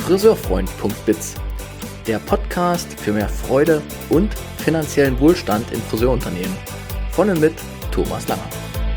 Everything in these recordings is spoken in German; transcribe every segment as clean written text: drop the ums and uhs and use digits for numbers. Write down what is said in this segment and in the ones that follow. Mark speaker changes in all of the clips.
Speaker 1: Friseurfreund.biz, der Podcast für mehr Freude und finanziellen Wohlstand in Friseurunternehmen. Von und mit Thomas Langer.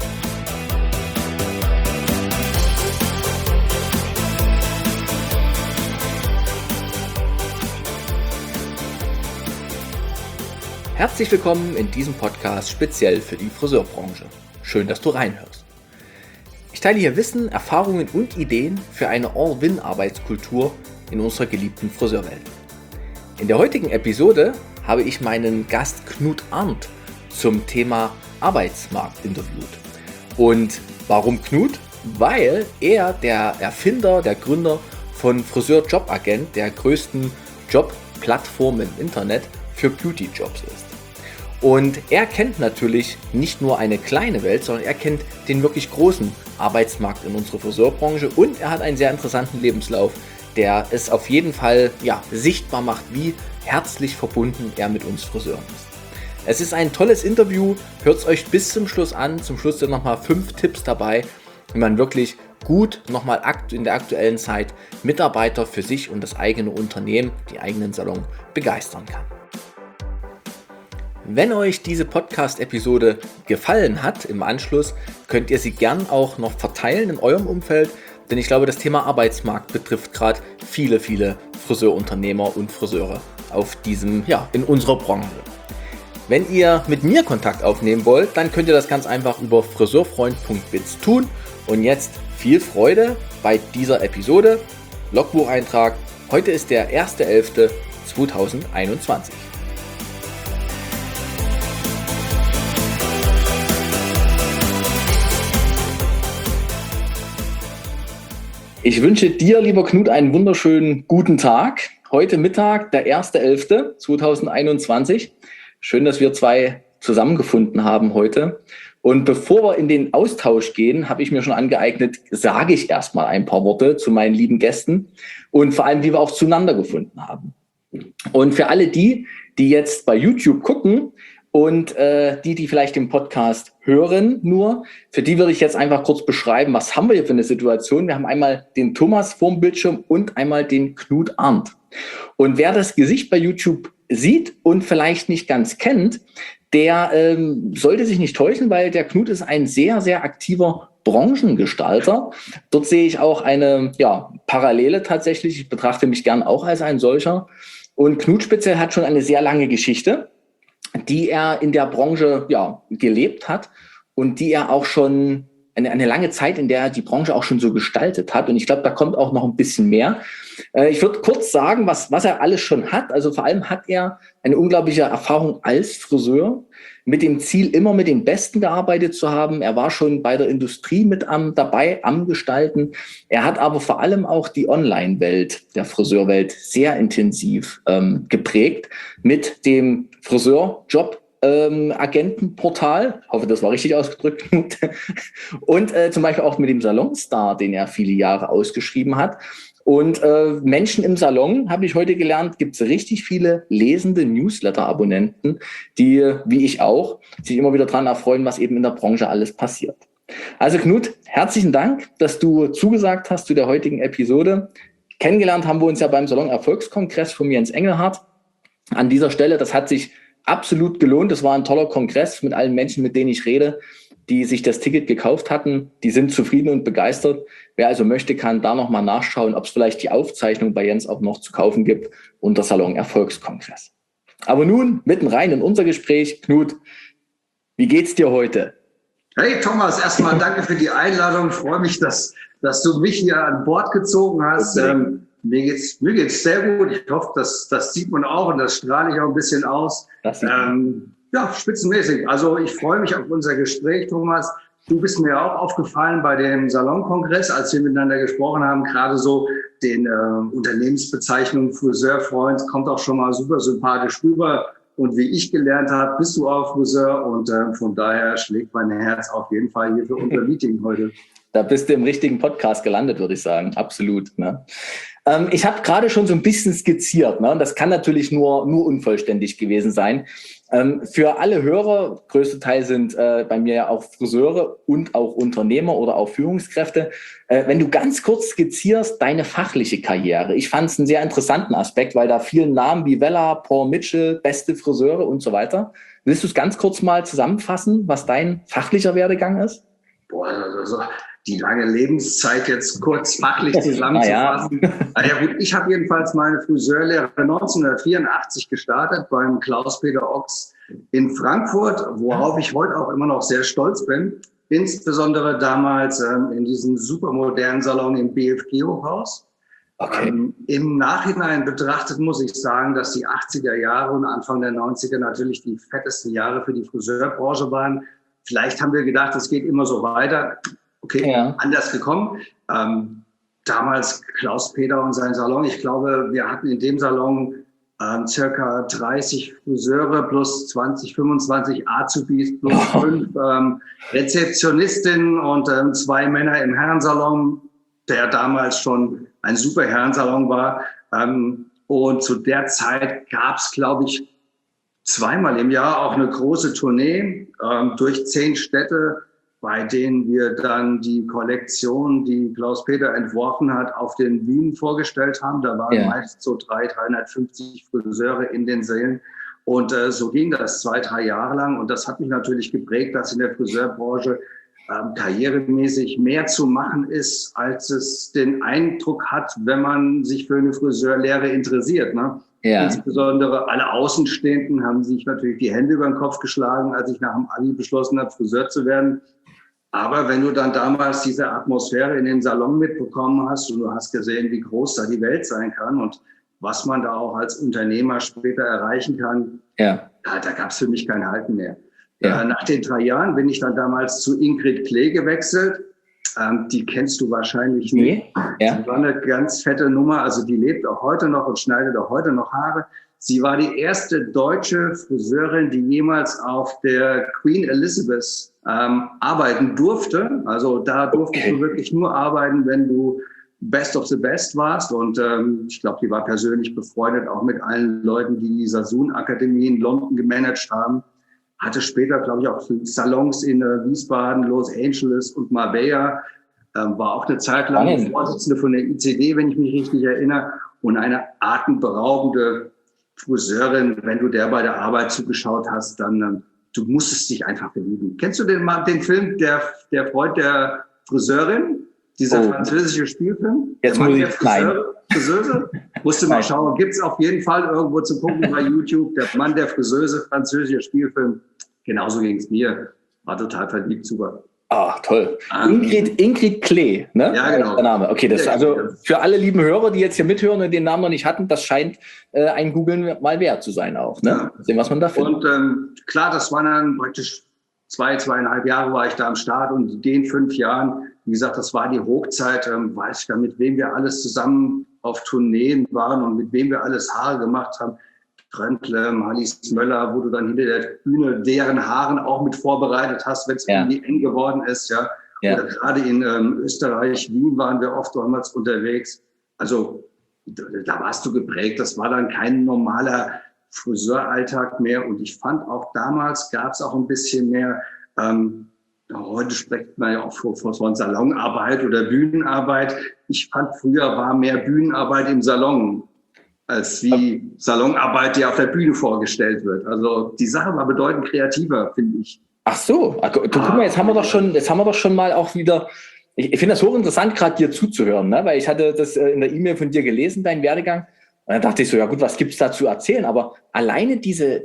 Speaker 1: Herzlich willkommen in diesem Podcast speziell für die Friseurbranche. Schön, dass du reinhörst. Ich teile hier Wissen, Erfahrungen und Ideen für eine All-Win-Arbeitskultur in unserer geliebten Friseurwelt. In der heutigen Episode habe ich meinen Gast Knut Arndt zum Thema Arbeitsmarkt interviewt. Und warum Knut? Weil er der Erfinder, der Gründer von Friseur-Jobagent, der größten Jobplattform im Internet für Beauty-Jobs ist. Und er kennt natürlich nicht nur eine kleine Welt, sondern er kennt den wirklich großen Arbeitsmarkt in unserer Friseurbranche und er hat einen sehr interessanten Lebenslauf, der es auf jeden Fall sichtbar macht, wie herzlich verbunden er mit uns Friseuren ist. Es ist ein tolles Interview, hört es euch bis zum Schluss an. Zum Schluss sind nochmal 5 Tipps dabei, wie man wirklich gut nochmal in der aktuellen Zeit Mitarbeiter für sich und das eigene Unternehmen, die eigenen Salon begeistern kann. Wenn euch diese Podcast-Episode gefallen hat im Anschluss, könnt ihr sie gern auch noch verteilen in eurem Umfeld, denn ich glaube, das Thema Arbeitsmarkt betrifft gerade viele Friseurunternehmer und Friseure in unserer Branche. Wenn ihr mit mir Kontakt aufnehmen wollt, dann könnt ihr das ganz einfach über friseurfreund.biz tun. Und jetzt viel Freude bei dieser Episode. Logbucheintrag, heute ist der 1.11.2021. Ich wünsche dir, lieber Knut, einen wunderschönen guten Tag. Heute Mittag, der 1.11.2021. Schön, dass wir zwei zusammengefunden haben heute. Und bevor wir in den Austausch gehen, habe ich mir schon angeeignet, sage ich erstmal ein paar Worte zu meinen lieben Gästen und vor allem, wie wir auch zueinander gefunden haben. Und für alle die jetzt bei YouTube gucken und die vielleicht den Podcast hören nur, für die würde ich jetzt einfach kurz beschreiben, was haben wir hier für eine Situation. Wir haben einmal den Thomas vorm Bildschirm und einmal den Knut Arndt. Und wer das Gesicht bei YouTube sieht und vielleicht nicht ganz kennt, der sollte sich nicht täuschen, weil der Knut ist ein sehr, sehr aktiver Branchengestalter. Dort sehe ich auch eine Parallele tatsächlich. Ich betrachte mich gern auch als ein solcher. Und Knut speziell hat schon eine sehr lange Geschichte, die er in der Branche gelebt hat und die er auch schon eine lange Zeit, in der er die Branche auch schon so gestaltet hat. Und ich glaube, da kommt auch noch ein bisschen mehr. Ich würde kurz sagen, was er alles schon hat. Also vor allem hat er eine unglaubliche Erfahrung als Friseur mit dem Ziel, immer mit den Besten gearbeitet zu haben. Er war schon bei der Industrie mit dabei, am Gestalten. Er hat aber vor allem auch die Online-Welt, der Friseurwelt, sehr intensiv geprägt mit dem Friseurjob-Agentenportal. Ich hoffe, das war richtig ausgedrückt. Und zum Beispiel auch mit dem Salonstar, den er viele Jahre ausgeschrieben hat. Und Menschen im Salon, habe ich heute gelernt, gibt es richtig viele lesende Newsletter-Abonnenten, die, wie ich auch, sich immer wieder daran erfreuen, was eben in der Branche alles passiert. Also Knut, herzlichen Dank, dass du zugesagt hast zu der heutigen Episode. Kennengelernt haben wir uns ja beim Salon Erfolgskongress von Jens Engelhardt. An dieser Stelle, das hat sich absolut gelohnt. Das war ein toller Kongress mit allen Menschen, mit denen ich rede, die sich das Ticket gekauft hatten. Die sind zufrieden und begeistert. Wer also möchte, kann da nochmal nachschauen, ob es vielleicht die Aufzeichnung bei Jens auch noch zu kaufen gibt unter Salon Erfolgskongress. Aber nun mitten rein in unser Gespräch. Knut, wie geht's dir heute?
Speaker 2: Hey Thomas, erstmal danke für die Einladung. Ich freue mich, dass du mich hier an Bord gezogen hast. Mir geht's sehr gut. Ich hoffe, das sieht man auch und das strahle ich auch ein bisschen aus. Spitzenmäßig. Also ich freue mich auf unser Gespräch, Thomas. Du bist mir auch aufgefallen bei dem Salonkongress, als wir miteinander gesprochen haben, gerade so den Unternehmensbezeichnung Friseurfreund kommt auch schon mal super sympathisch rüber. Und wie ich gelernt habe, bist du auch Friseur und von daher schlägt mein Herz auf jeden Fall hier für unser Meeting heute.
Speaker 1: Da bist du im richtigen Podcast gelandet, würde ich sagen. Absolut. Ne? Ich habe gerade schon so ein bisschen skizziert, ne? Das kann natürlich nur unvollständig gewesen sein. Für alle Hörer, größter Teil sind bei mir ja auch Friseure und auch Unternehmer oder auch Führungskräfte. Wenn du ganz kurz skizzierst, deine fachliche Karriere. Ich fand es einen sehr interessanten Aspekt, weil da vielen Namen wie Vella, Paul Mitchell, beste Friseure und so weiter. Willst du es ganz kurz mal zusammenfassen, was dein fachlicher Werdegang ist?
Speaker 2: Boah, also die lange Lebenszeit jetzt kurz fachlich zusammenzufassen. Ja gut, ich habe jedenfalls meine Friseurlehre 1984 gestartet beim Klaus-Peter Ochs in Frankfurt, worauf ich heute auch immer noch sehr stolz bin. Insbesondere damals in diesem supermodernen Salon im BFG-Hochhaus. Okay. Im Nachhinein betrachtet muss ich sagen, dass die 80er Jahre und Anfang der 90er natürlich die fettesten Jahre für die Friseurbranche waren. Vielleicht haben wir gedacht, es geht immer so weiter. Okay, ja. Anders gekommen. Damals Klaus-Peter und sein Salon. Ich glaube, wir hatten in dem Salon circa 30 Friseure plus 20, 25 Azubis plus 5 Rezeptionistinnen und 2 Männer im Herrensalon, der damals schon ein super Herrensalon war. Und zu der Zeit gab es, glaube ich, zweimal im Jahr auch eine große Tournee durch 10 Städte, bei denen wir dann die Kollektion, die Klaus-Peter entworfen hat, auf den Bühnen vorgestellt haben. Da waren meist so 350 Friseure in den Sälen. Und so ging das 2-3 Jahre lang. Und das hat mich natürlich geprägt, dass in der Friseurbranche karrieremäßig mehr zu machen ist, als es den Eindruck hat, wenn man sich für eine Friseurlehre interessiert. Ne? Ja. Insbesondere alle Außenstehenden haben sich natürlich die Hände über den Kopf geschlagen, als ich nach dem Abi beschlossen habe, Friseur zu werden. Aber wenn du dann damals diese Atmosphäre in den Salon mitbekommen hast und du hast gesehen, wie groß da die Welt sein kann und was man da auch als Unternehmer später erreichen kann, da gab es für mich kein Halten mehr. Ja. Nach den 3 Jahren bin ich dann damals zu Ingrid Klee gewechselt. Die kennst du wahrscheinlich nicht. Ja. Sie war eine ganz fette Nummer. Also die lebt auch heute noch und schneidet auch heute noch Haare. Sie war die erste deutsche Friseurin, die jemals auf der Queen Elizabeth arbeiten durfte. Also da durftest du wirklich nur arbeiten, wenn du Best of the Best warst. Und ich glaube, die war persönlich befreundet auch mit allen Leuten, die die Sassoon-Akademie in London gemanagt haben. Hatte später, glaube ich, auch Salons in Wiesbaden, Los Angeles und Marbella. War auch eine Zeit lang Vorsitzende von der ICD, wenn ich mich richtig erinnere. Und eine atemberaubende Friseurin. Wenn du der bei der Arbeit zugeschaut hast, dann du musstest dich einfach verlieben. Kennst du den Film Der Freund der Friseurin? Dieser französische Spielfilm?
Speaker 1: Jetzt muss ich
Speaker 2: Friseuse? Musste mal schauen. Gibt es auf jeden Fall irgendwo zu gucken bei YouTube. Der Mann der Friseuse, französischer Spielfilm. Genauso ging es mir. War total verliebt, super.
Speaker 1: Ach, toll. Ingrid Klee, ne?
Speaker 2: Ja, genau.
Speaker 1: Der Name. Okay, das also für alle lieben Hörer, die jetzt hier mithören und den Namen noch nicht hatten, das scheint ein Googlen mal wert zu sein auch, ne? Ja. Sehen, was man da findet.
Speaker 2: Und klar, das waren dann praktisch 2,5 Jahre war ich da am Start und in den 5 Jahren, wie gesagt, das war die Hochzeit, weiß ich da, mit wem wir alles zusammen auf Tourneen waren und mit wem wir alles Haare gemacht haben. Tröntle, Marlies Möller, wo du dann hinter der Bühne deren Haaren auch mit vorbereitet hast, wenn es irgendwie eng geworden ist. Ja. Oder gerade in Österreich, Wien waren wir oft damals unterwegs. Also da warst du geprägt. Das war dann kein normaler Friseuralltag mehr. Und ich fand auch damals gab es auch ein bisschen mehr, heute spricht man ja auch von Salonarbeit oder Bühnenarbeit. Ich fand, früher war mehr Bühnenarbeit im Salon als wie Salonarbeit, die auf der Bühne vorgestellt wird. Also die Sache war bedeutend kreativer, finde ich.
Speaker 1: Ach so, guck mal, jetzt haben wir doch schon mal auch wieder, ich finde das hochinteressant, gerade dir zuzuhören, ne? Weil ich hatte das in der E-Mail von dir gelesen, deinen Werdegang. Und dann dachte ich so, ja gut, was gibt's da zu erzählen? Aber alleine diese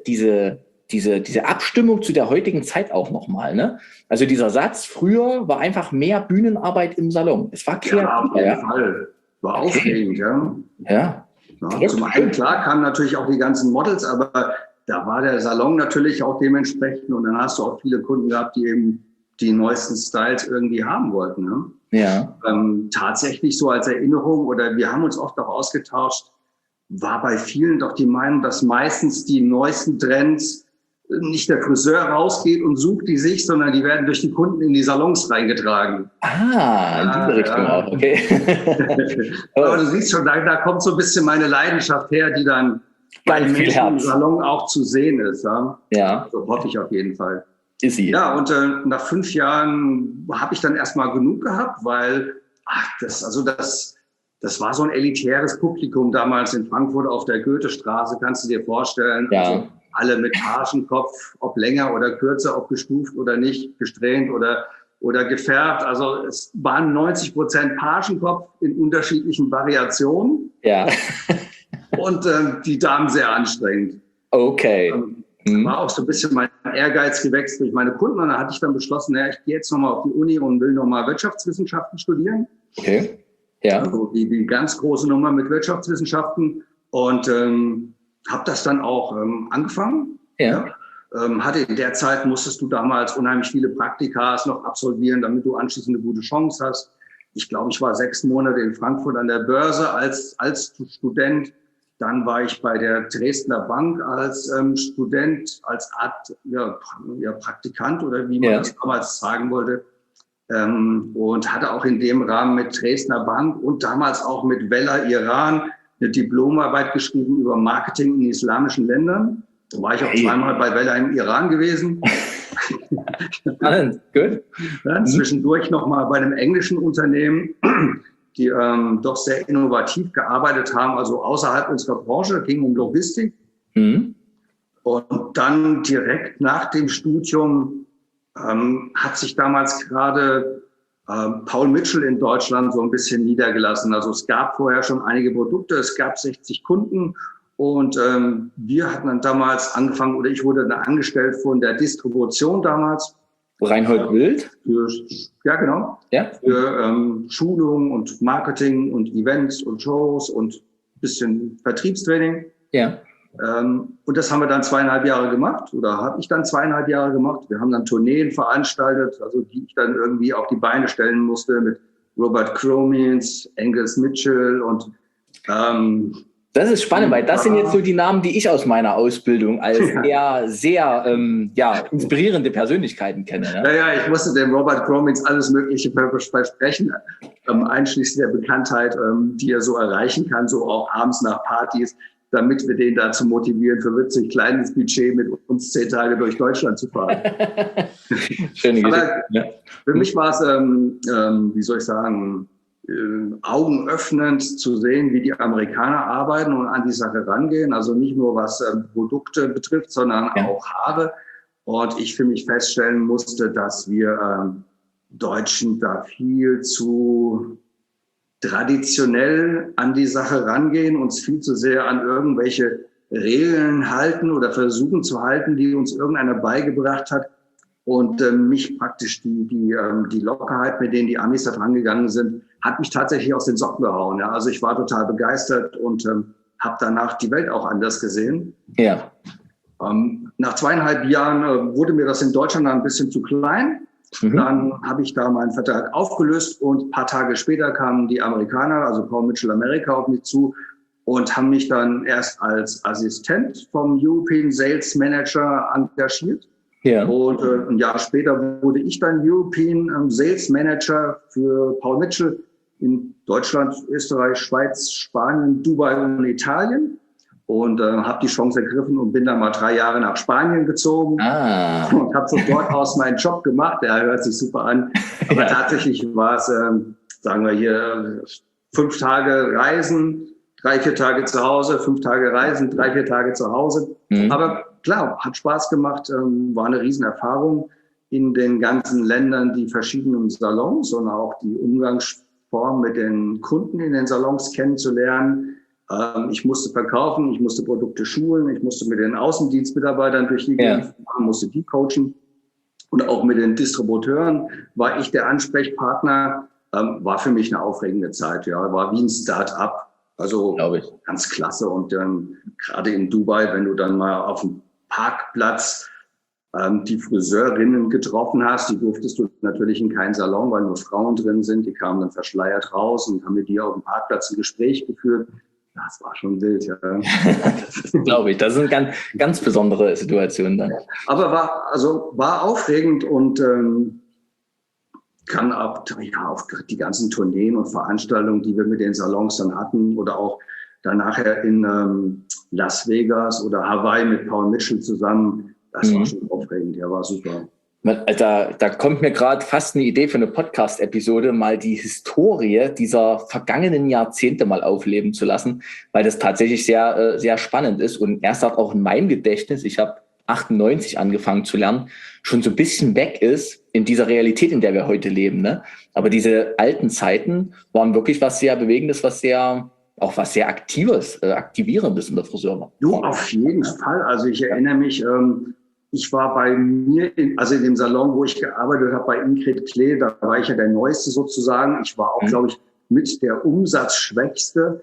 Speaker 1: Abstimmung zu der heutigen Zeit auch nochmal, ne? Also dieser Satz, früher war einfach mehr Bühnenarbeit im Salon. Es war kreativ.
Speaker 2: Ja, auf jeden Fall. War aufregend, ja.
Speaker 1: Ja.
Speaker 2: Ja, zum einen, klar, kamen natürlich auch die ganzen Models, aber da war der Salon natürlich auch dementsprechend und dann hast du auch viele Kunden gehabt, die eben die neuesten Styles irgendwie haben wollten. Ne?
Speaker 1: Ja.
Speaker 2: Tatsächlich so als Erinnerung oder wir haben uns oft auch ausgetauscht, war bei vielen doch die Meinung, dass meistens die neuesten Trends nicht der Friseur rausgeht und sucht die sich, sondern die werden durch die Kunden in die Salons reingetragen.
Speaker 1: In diese Richtung auch, okay.
Speaker 2: Aber du siehst schon, da kommt so ein bisschen meine Leidenschaft her, die dann beim Menschen im Salon auch zu sehen ist. Ja. Also hoffe ich auf jeden Fall.
Speaker 1: Ist sie.
Speaker 2: Ja, und nach 5 Jahren habe ich dann erstmal genug gehabt, weil das war so ein elitäres Publikum damals in Frankfurt auf der Goethestraße, kannst du dir vorstellen.
Speaker 1: Ja.
Speaker 2: Also alle mit Pagenkopf, ob länger oder kürzer, ob gestuft oder nicht, gesträhnt oder gefärbt. Also es waren 90% Pagenkopf in unterschiedlichen Variationen.
Speaker 1: Ja.
Speaker 2: Und die Damen sehr anstrengend.
Speaker 1: Okay.
Speaker 2: War auch so ein bisschen mein Ehrgeiz gewächst durch meine Kunden. Und da hatte ich dann beschlossen, ich gehe jetzt nochmal auf die Uni und will nochmal Wirtschaftswissenschaften studieren.
Speaker 1: Okay. Ja.
Speaker 2: Also die ganz große Nummer mit Wirtschaftswissenschaften. Und habe das dann auch angefangen.
Speaker 1: Ja.
Speaker 2: Hatte in der Zeit, musstest du damals unheimlich viele Praktikas noch absolvieren, damit du anschließend eine gute Chance hast. Ich glaube, ich war 6 Monate in Frankfurt an der Börse als Student. Dann war ich bei der Dresdner Bank als Student, als Art Praktikant oder wie man das damals sagen wollte. Und hatte auch in dem Rahmen mit Dresdner Bank und damals auch mit Wella Iran eine Diplomarbeit geschrieben über Marketing in islamischen Ländern. Da war ich auch zweimal bei Wella im Iran gewesen.
Speaker 1: Spannend, gut.
Speaker 2: Dann zwischendurch nochmal bei einem englischen Unternehmen, die doch sehr innovativ gearbeitet haben, also außerhalb unserer Branche, ging um Logistik. Und dann direkt nach dem Studium hat sich damals gerade Paul Mitchell in Deutschland so ein bisschen niedergelassen. Also es gab vorher schon einige Produkte, es gab 60 Kunden und wir hatten dann damals angefangen, oder ich wurde dann angestellt von der Distribution damals.
Speaker 1: Reinhold Wild?
Speaker 2: Ja, genau.
Speaker 1: Ja.
Speaker 2: Für Schulung und Marketing und Events und Shows und ein bisschen Vertriebstraining.
Speaker 1: Ja.
Speaker 2: Und das haben wir dann 2,5 Jahre gemacht oder habe ich dann 2,5 Jahre gemacht. Wir haben dann Tourneen veranstaltet, also die ich dann irgendwie auf die Beine stellen musste mit Robert Cromins, Angus Mitchell und
Speaker 1: das ist spannend, weil das sind jetzt so die Namen, die ich aus meiner Ausbildung als eher sehr inspirierende Persönlichkeiten kenne. Ne?
Speaker 2: Ja, ich musste dem Robert Cromins alles Mögliche versprechen, einschließlich der Bekanntheit, die er so erreichen kann, so auch abends nach Partys, damit wir den dazu motivieren, für witzig kleines Budget mit uns 10 Tage durch Deutschland zu fahren.
Speaker 1: Schöne Geschichte.
Speaker 2: Aber für mich war es, wie soll ich sagen, augenöffnend zu sehen, wie die Amerikaner arbeiten und an die Sache rangehen. Also nicht nur was Produkte betrifft, sondern auch Haare. Und ich für mich feststellen musste, dass wir Deutschen da viel zu traditionell an die Sache rangehen, uns viel zu sehr an irgendwelche Regeln halten oder versuchen zu halten, die uns irgendeiner beigebracht hat. Und mich praktisch die Lockerheit, mit denen die Amis da dran gegangen sind, hat mich tatsächlich aus den Socken gehauen. Ja. Also ich war total begeistert und habe danach die Welt auch anders gesehen.
Speaker 1: Ja.
Speaker 2: Nach 2,5 Jahren wurde mir das in Deutschland ein bisschen zu klein. Dann habe ich da meinen Vertrag aufgelöst und ein paar Tage später kamen die Amerikaner, also Paul Mitchell America, auf mich zu und haben mich dann erst als Assistent vom European Sales Manager engagiert. Ja. Und ein Jahr später wurde ich dann European Sales Manager für Paul Mitchell in Deutschland, Österreich, Schweiz, Spanien, Dubai und Italien. Und habe die Chance ergriffen und bin dann mal 3 Jahre nach Spanien gezogen und habe von dort aus meinen Job gemacht. Der hört sich super an. Aber tatsächlich war es, sagen wir hier, 5 Tage Reisen, 3-4 Tage zu Hause, 5 Tage Reisen, 3-4 Tage zu Hause. Aber klar, hat Spaß gemacht, war eine Riesenerfahrung in den ganzen Ländern, die verschiedenen Salons und auch die Umgangsform mit den Kunden in den Salons kennenzulernen. Ich musste verkaufen, ich musste Produkte schulen, ich musste mit den Außendienstmitarbeitern durch die Gegend fahren, musste die coachen. Und auch mit den Distributeuren war ich der Ansprechpartner. War für mich eine aufregende Zeit, ja, war wie ein Start-up. Also ganz klasse. Und gerade in Dubai, wenn du dann mal auf dem Parkplatz die Friseurinnen getroffen hast, die durftest du natürlich in keinen Salon, weil nur Frauen drin sind. Die kamen dann verschleiert raus und haben mit dir auf dem Parkplatz ein Gespräch geführt. Das war schon wild, ja.
Speaker 1: Glaube ich. Das sind ganz, ganz besondere Situationen dann.
Speaker 2: Aber war aufregend und kann auch die ganzen Tourneen und Veranstaltungen, die wir mit den Salons dann hatten oder auch dann nachher in Las Vegas oder Hawaii mit Paul Mitchell zusammen, das war schon aufregend, ja, war super.
Speaker 1: Da kommt mir gerade fast eine Idee für eine Podcast-Episode, mal die Historie dieser vergangenen Jahrzehnte mal aufleben zu lassen, weil das tatsächlich sehr, sehr spannend ist und erst auch in meinem Gedächtnis, ich habe 98 angefangen zu lernen, schon so ein bisschen weg ist in dieser Realität, in der wir heute leben. Ne? Aber diese alten Zeiten waren wirklich was sehr Bewegendes, was sehr Aktivierendes in der Friseur.
Speaker 2: Du, auf jeden Fall. Also ich erinnere mich, ich war bei mir, in dem Salon, wo ich gearbeitet habe, bei Ingrid Klee, da war ich ja der Neueste sozusagen. Ich war auch, glaube ich, mit der Umsatzschwächste.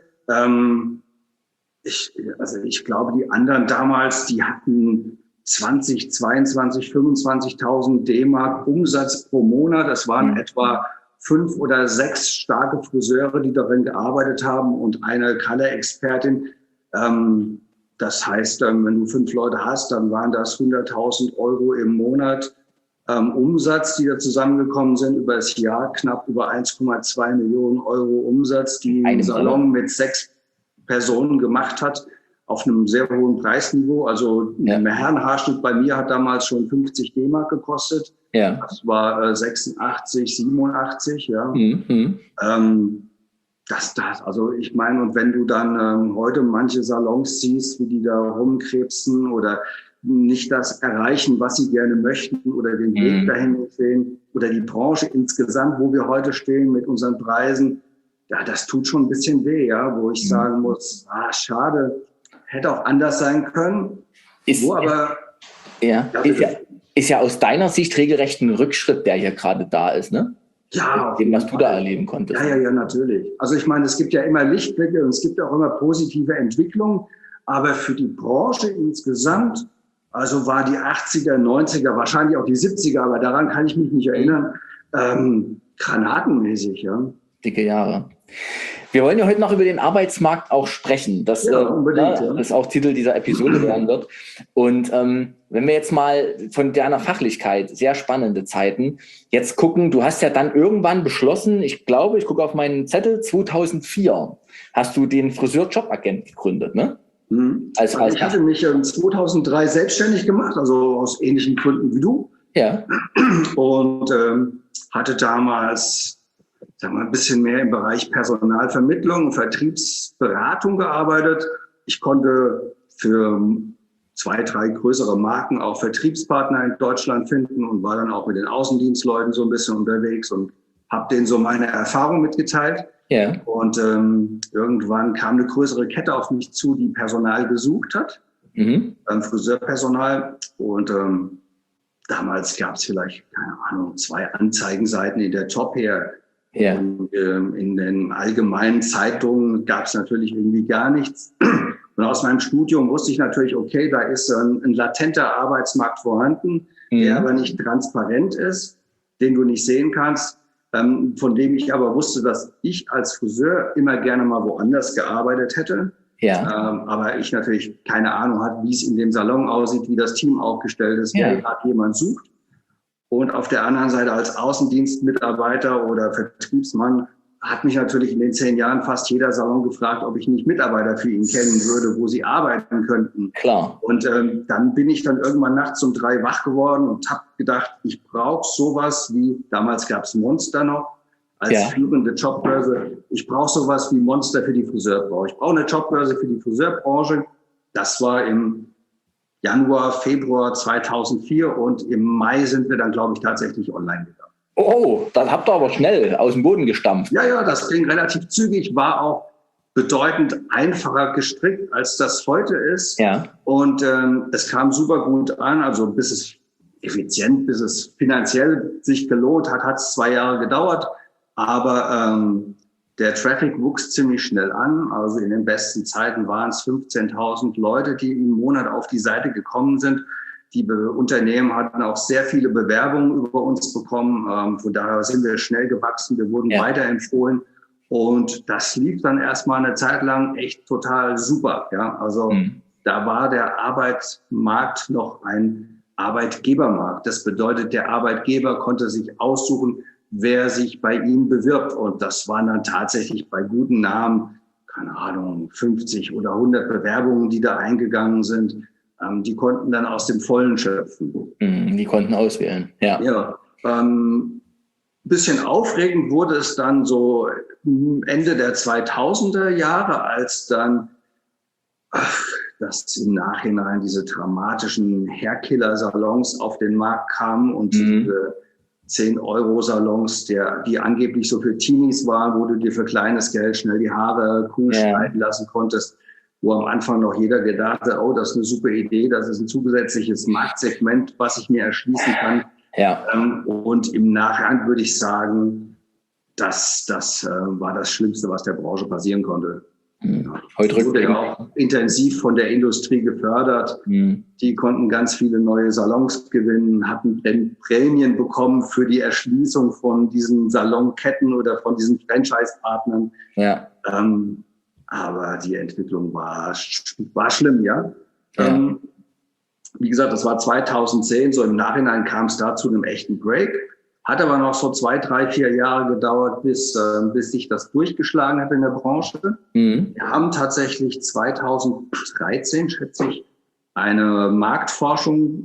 Speaker 2: Ich glaube, die anderen damals, die hatten 20, 22, 25.000 D-Mark Umsatz pro Monat. Das waren etwa 5 oder 6 starke Friseure, die darin gearbeitet haben und eine Color-Expertin. Das heißt, wenn du 5 Leute hast, dann waren das 100.000 Euro im Monat Umsatz, die da zusammengekommen sind über das Jahr, knapp über 1,2 Millionen Euro Umsatz, die ein Salon mit 6 Personen gemacht hat, auf einem sehr hohen Preisniveau. Also ein Herrenhaarschnitt bei mir hat damals schon 50 D-Mark gekostet. Ja. Das war 86, 87, ja. Also ich meine, und wenn du dann heute manche Salons siehst, wie die da rumkrebsen oder nicht das erreichen, was sie gerne möchten oder den Weg dahin sehen oder die Branche insgesamt, wo wir heute stehen mit unseren Preisen, ja, das tut schon ein bisschen weh, ja, wo ich sagen muss, schade, hätte auch anders sein können. Ist ja aus deiner Sicht regelrecht ein Rückschritt, der hier gerade da ist, ne? Ja. Dem, was du da erleben konntest. Ja, natürlich. Also ich meine, es gibt ja immer Lichtblicke und es gibt auch immer positive Entwicklungen. Aber für die Branche insgesamt, also war die 80er, 90er, wahrscheinlich auch die 70er, aber daran kann ich mich nicht erinnern, granatenmäßig, ja.
Speaker 1: Dicke Jahre. Wir wollen ja heute noch über den Arbeitsmarkt auch sprechen, das auch Titel dieser Episode werden wird. Und wenn wir jetzt mal von deiner Fachlichkeit, sehr spannende Zeiten, jetzt gucken, du hast ja dann irgendwann beschlossen, ich glaube, ich gucke auf meinen Zettel, 2004 hast du den Friseur-Jobagent gegründet, ne?
Speaker 2: Ich hatte mich 2003 selbstständig gemacht, also aus ähnlichen Gründen wie du.
Speaker 1: Ja.
Speaker 2: Und hatte damals ein bisschen mehr im Bereich Personalvermittlung und Vertriebsberatung gearbeitet. Ich konnte für 2, 3 größere Marken auch Vertriebspartner in Deutschland finden und war dann auch mit den Außendienstleuten so ein bisschen unterwegs und habe denen so meine Erfahrung mitgeteilt. Yeah. Und irgendwann kam eine größere Kette auf mich zu, die Personal gesucht hat, Friseurpersonal. Und damals gab es vielleicht, keine Ahnung, 2 Anzeigenseiten in der Top her. Ja. Und in den allgemeinen Zeitungen gab es natürlich irgendwie gar nichts. Und aus meinem Studium wusste ich natürlich, okay, da ist ein latenter Arbeitsmarkt vorhanden, der aber nicht transparent ist, den du nicht sehen kannst, von dem ich aber wusste, dass ich als Friseur immer gerne mal woanders gearbeitet hätte. Ja. Aber ich natürlich keine Ahnung hatte, wie es in dem Salon aussieht, wie das Team aufgestellt ist, wer gerade jemand sucht. Und auf der anderen Seite als Außendienstmitarbeiter oder Vertriebsmann hat mich natürlich in den 10 Jahren fast jeder Salon gefragt, ob ich nicht Mitarbeiter für ihn kennen würde, wo sie arbeiten könnten. Klar. Und dann bin ich dann irgendwann nachts um 3 wach geworden und habe gedacht, ich brauche sowas wie, damals gab es Monster noch, als führende Jobbörse. Ich brauche sowas wie Monster für die Friseurbranche. Ich brauche eine Jobbörse für die Friseurbranche. Das war im Januar, Februar 2004 und im Mai sind wir dann, glaube ich, tatsächlich online gegangen.
Speaker 1: Oh, das habt ihr aber schnell aus dem Boden gestampft.
Speaker 2: Ja, das ging relativ zügig, war auch bedeutend einfacher gestrickt, als das heute ist. Ja. Und es kam super gut an, also bis es effizient, bis es finanziell sich gelohnt hat, hat es 2 Jahre gedauert. Aber der Traffic wuchs ziemlich schnell an. Also in den besten Zeiten waren es 15.000 Leute, die im Monat auf die Seite gekommen sind. Die Unternehmen hatten auch sehr viele Bewerbungen über uns bekommen. Von daher sind wir schnell gewachsen. Wir wurden weiterempfohlen. Und das lief dann erstmal eine Zeit lang echt total super. Ja, also da war der Arbeitsmarkt noch ein Arbeitgebermarkt. Das bedeutet, der Arbeitgeber konnte sich aussuchen, wer sich bei ihm bewirbt. Und das waren dann tatsächlich bei guten Namen, keine Ahnung, 50 oder 100 Bewerbungen, die da eingegangen sind. Die konnten dann aus dem Vollen schöpfen.
Speaker 1: Die konnten auswählen, ja.
Speaker 2: Ja, bisschen aufregend wurde es dann so Ende der 2000er Jahre, als dann dass im Nachhinein diese dramatischen Hairkiller-Salons auf den Markt kamen und diese 10-Euro-Salons, die angeblich so für Teenies waren, wo du dir für kleines Geld schnell die Haare cool schneiden lassen konntest, wo am Anfang noch jeder gedacht hat, oh, das ist eine super Idee, das ist ein zusätzliches Marktsegment, was ich mir erschließen kann. Ja. Und im Nachhinein würde ich sagen, das war das Schlimmste, was der Branche passieren konnte. Heute wurde ja auch intensiv von der Industrie gefördert. Die konnten ganz viele neue Salons gewinnen, hatten Prämien bekommen für die Erschließung von diesen Salonketten oder von diesen Franchise-Partnern. Ja. Aber die Entwicklung war schlimm, ja. Wie gesagt, das war 2010, so im Nachhinein kam es da zu einem echten Break. Hat aber noch so 2, 3, 4 Jahre gedauert, bis sich das durchgeschlagen hat in der Branche. Wir haben tatsächlich 2013, schätze ich, eine Marktforschung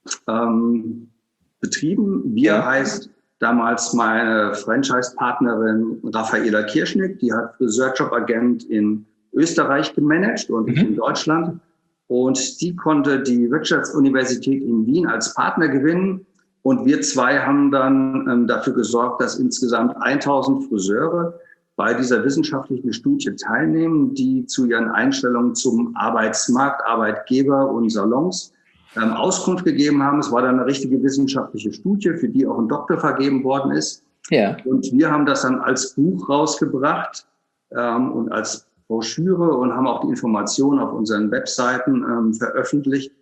Speaker 2: betrieben. Wir heißt damals meine Franchise-Partnerin Raffaela Kirschnick, die hat Friseurjob-Agent in Österreich gemanagt und ich in Deutschland. Und die konnte die Wirtschaftsuniversität in Wien als Partner gewinnen. Und wir zwei haben dann dafür gesorgt, dass insgesamt 1000 Friseure bei dieser wissenschaftlichen Studie teilnehmen, die zu ihren Einstellungen zum Arbeitsmarkt, Arbeitgeber und Salons Auskunft gegeben haben. Es war dann eine richtige wissenschaftliche Studie, für die auch ein Doktor vergeben worden ist. Ja. Und wir haben das dann als Buch rausgebracht und als Broschüre und haben auch die Informationen auf unseren Webseiten veröffentlicht.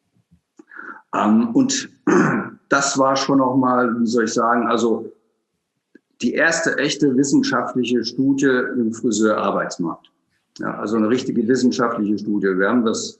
Speaker 2: Und das war schon noch mal, wie soll ich sagen, also die erste echte wissenschaftliche Studie im Friseurarbeitsmarkt. Ja, also eine richtige wissenschaftliche Studie. Wir haben das.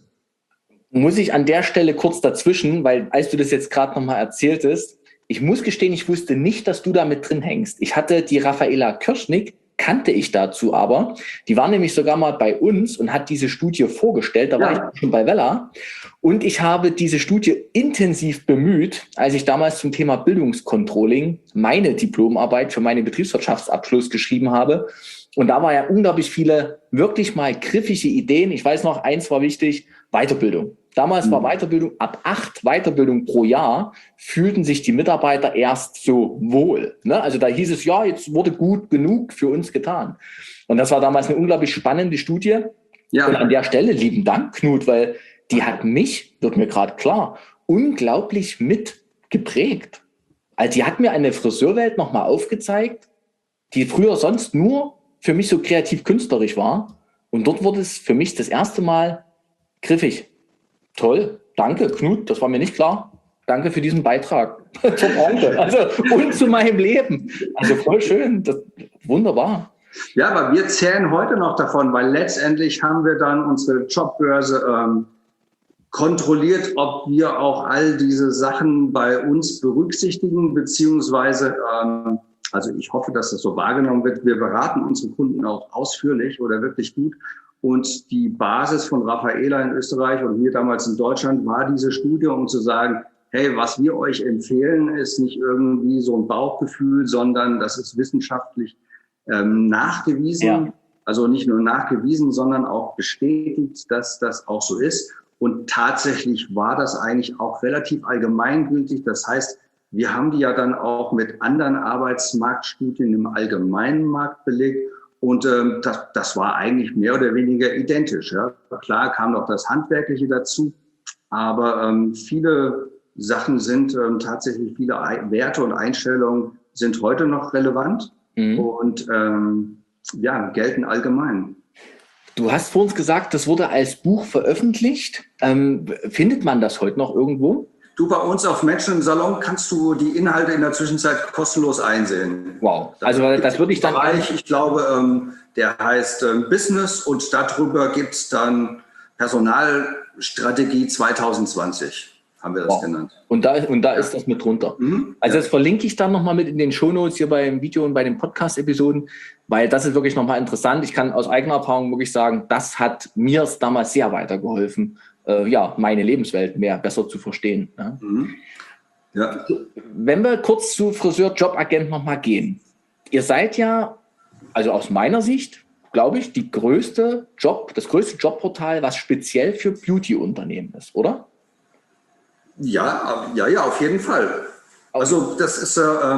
Speaker 1: Muss ich an der Stelle kurz dazwischen, weil als du das jetzt gerade noch mal erzähltest, ich muss gestehen, ich wusste nicht, dass du da mit drin hängst. Ich hatte die Raffaela Kirschnick, kannte ich dazu aber. Die war nämlich sogar mal bei uns und hat diese Studie vorgestellt. Da war ich schon bei Vella. Und ich habe diese Studie intensiv bemüht, als ich damals zum Thema Bildungscontrolling meine Diplomarbeit für meinen Betriebswirtschaftsabschluss geschrieben habe. Und da war ja unglaublich viele wirklich mal griffige Ideen. Ich weiß noch, eins war wichtig, Weiterbildung. Damals war Weiterbildung, ab 8 Weiterbildung pro Jahr fühlten sich die Mitarbeiter erst so wohl. Ne? Also da hieß es, ja, jetzt wurde gut genug für uns getan. Und das war damals eine unglaublich spannende Studie. Ja. Und an der Stelle lieben Dank, Knut, weil die hat mich, wird mir gerade klar, unglaublich mit geprägt. Also die hat mir eine Friseurwelt nochmal aufgezeigt, die früher sonst nur für mich so kreativ-künstlerisch war. Und dort wurde es für mich das erste Mal griffig. Toll, danke, Knut, das war mir nicht klar. Danke für diesen Beitrag zur Branche, also und zu meinem Leben. Also voll schön, das, wunderbar.
Speaker 2: Ja, aber wir zählen heute noch davon, weil letztendlich haben wir dann unsere Jobbörse kontrolliert, ob wir auch all diese Sachen bei uns berücksichtigen, beziehungsweise, also ich hoffe, dass das so wahrgenommen wird, wir beraten unsere Kunden auch ausführlich oder wirklich gut. Und die Basis von Raffaela in Österreich und mir damals in Deutschland war diese Studie, um zu sagen, hey, was wir euch empfehlen, ist nicht irgendwie so ein Bauchgefühl, sondern das ist wissenschaftlich nachgewiesen. Ja. Also nicht nur nachgewiesen, sondern auch bestätigt, dass das auch so ist. Und tatsächlich war das eigentlich auch relativ allgemeingültig. Das heißt, wir haben die ja dann auch mit anderen Arbeitsmarktstudien im allgemeinen Markt belegt. Und das war eigentlich mehr oder weniger identisch. Ja. Klar kam noch das Handwerkliche dazu, aber viele Sachen sind tatsächlich, viele Werte und Einstellungen sind heute noch relevant und gelten allgemein.
Speaker 1: Du hast vor uns gesagt, das wurde als Buch veröffentlicht. Findet man das heute noch irgendwo?
Speaker 2: Du, bei uns auf Menschen im Salon kannst du die Inhalte in der Zwischenzeit kostenlos einsehen.
Speaker 1: Wow, also das würde ich dann...
Speaker 2: Ich glaube, der heißt Business und darüber gibt es dann Personalstrategie 2020. Haben wir das genannt.
Speaker 1: Und da ist das mit drunter. Also das verlinke ich dann nochmal mit in den Shownotes hier beim Video und bei den Podcast-Episoden, weil das ist wirklich nochmal interessant. Ich kann aus eigener Erfahrung wirklich sagen, das hat mir damals sehr weitergeholfen, meine Lebenswelt besser zu verstehen. Ja. Ja. Wenn wir kurz zu Friseur-Jobagent nochmal gehen. Ihr seid ja, also aus meiner Sicht, glaube ich, das größte Jobportal, was speziell für Beauty-Unternehmen ist, oder?
Speaker 2: Ja, auf jeden Fall. Also das ist,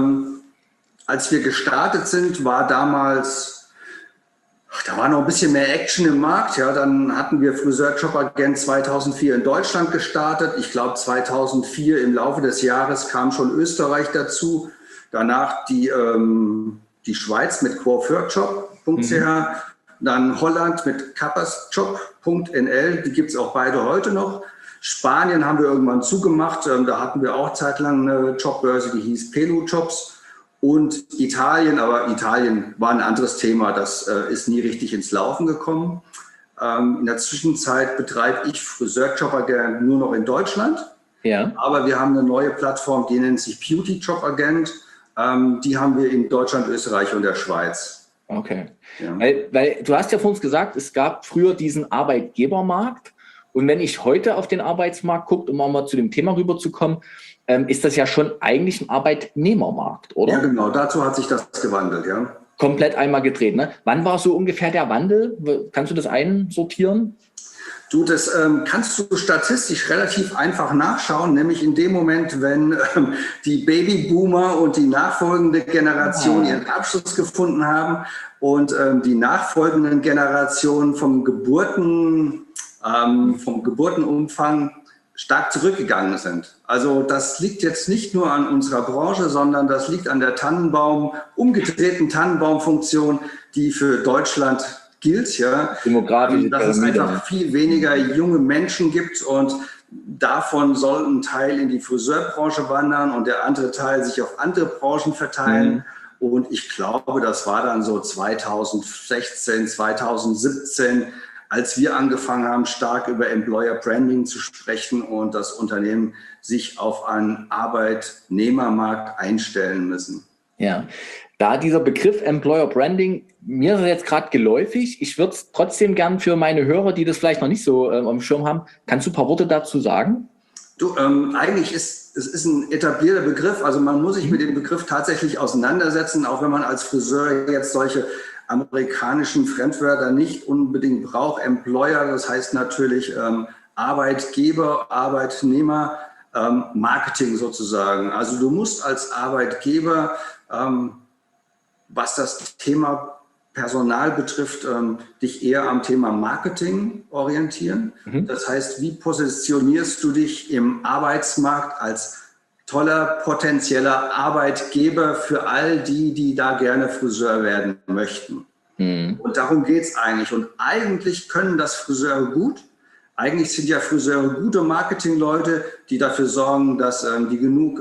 Speaker 2: als wir gestartet sind, war damals, da war noch ein bisschen mehr Action im Markt. Ja, dann hatten wir Friseur-Jobagent 2004 in Deutschland gestartet. Ich glaube 2004 im Laufe des Jahres kam schon Österreich dazu. Danach die Schweiz mit coiffeurjob.ch, dann Holland mit kappersjob.nl, die gibt es auch beide heute noch. Spanien haben wir irgendwann zugemacht, da hatten wir auch zeitlang eine Jobbörse, die hieß Pelu Jobs. Und Italien, aber Italien war ein anderes Thema, das ist nie richtig ins Laufen gekommen. In der Zwischenzeit betreibe ich Friseur-Jobagent nur noch in Deutschland. Ja. Aber wir haben eine neue Plattform, die nennt sich Beauty Jobagent. Die haben wir in Deutschland, Österreich und der Schweiz.
Speaker 1: Okay. Ja. Weil du hast ja vor uns gesagt, es gab früher diesen Arbeitgebermarkt. Und wenn ich heute auf den Arbeitsmarkt gucke, um auch mal zu dem Thema rüberzukommen, ist das ja schon eigentlich ein Arbeitnehmermarkt, oder?
Speaker 2: Ja, genau. Dazu hat sich das gewandelt, ja.
Speaker 1: Komplett einmal gedreht, ne? Wann war so ungefähr der Wandel? Kannst du das einsortieren?
Speaker 2: Du, das kannst du statistisch relativ einfach nachschauen, nämlich in dem Moment, wenn die Babyboomer und die nachfolgende Generation ihren Abschluss gefunden haben und die nachfolgenden Generationen vom Geburtenumfang stark zurückgegangen sind. Also das liegt jetzt nicht nur an unserer Branche, sondern das liegt an der umgedrehten Tannenbaumfunktion, die für Deutschland gilt, ja.
Speaker 1: Demografisch,
Speaker 2: dass es einfach viel weniger junge Menschen gibt und davon soll ein Teil in die Friseurbranche wandern und der andere Teil sich auf andere Branchen verteilen. Und ich glaube, das war dann so 2016, 2017, als wir angefangen haben, stark über Employer Branding zu sprechen und das Unternehmen sich auf einen Arbeitnehmermarkt einstellen müssen.
Speaker 1: Ja, da dieser Begriff Employer Branding, mir ist er jetzt gerade geläufig. Ich würde es trotzdem gern für meine Hörer, die das vielleicht noch nicht so auf dem Schirm haben, kannst du ein paar Worte dazu sagen?
Speaker 2: Du, eigentlich ist es ein etablierter Begriff. Also man muss sich mit dem Begriff tatsächlich auseinandersetzen, auch wenn man als Friseur jetzt solche amerikanischen Fremdwörter nicht unbedingt braucht. Employer, das heißt natürlich Arbeitgeber, Arbeitnehmer, Marketing sozusagen. Also du musst als Arbeitgeber, was das Thema Personal betrifft, dich eher am Thema Marketing orientieren. Das heißt, wie positionierst du dich im Arbeitsmarkt als toller potenzieller Arbeitgeber für all die da gerne Friseur werden möchten. Und darum geht es eigentlich. Und eigentlich können das Friseure gut. Eigentlich sind ja Friseure gute Marketingleute, die dafür sorgen, dass die genug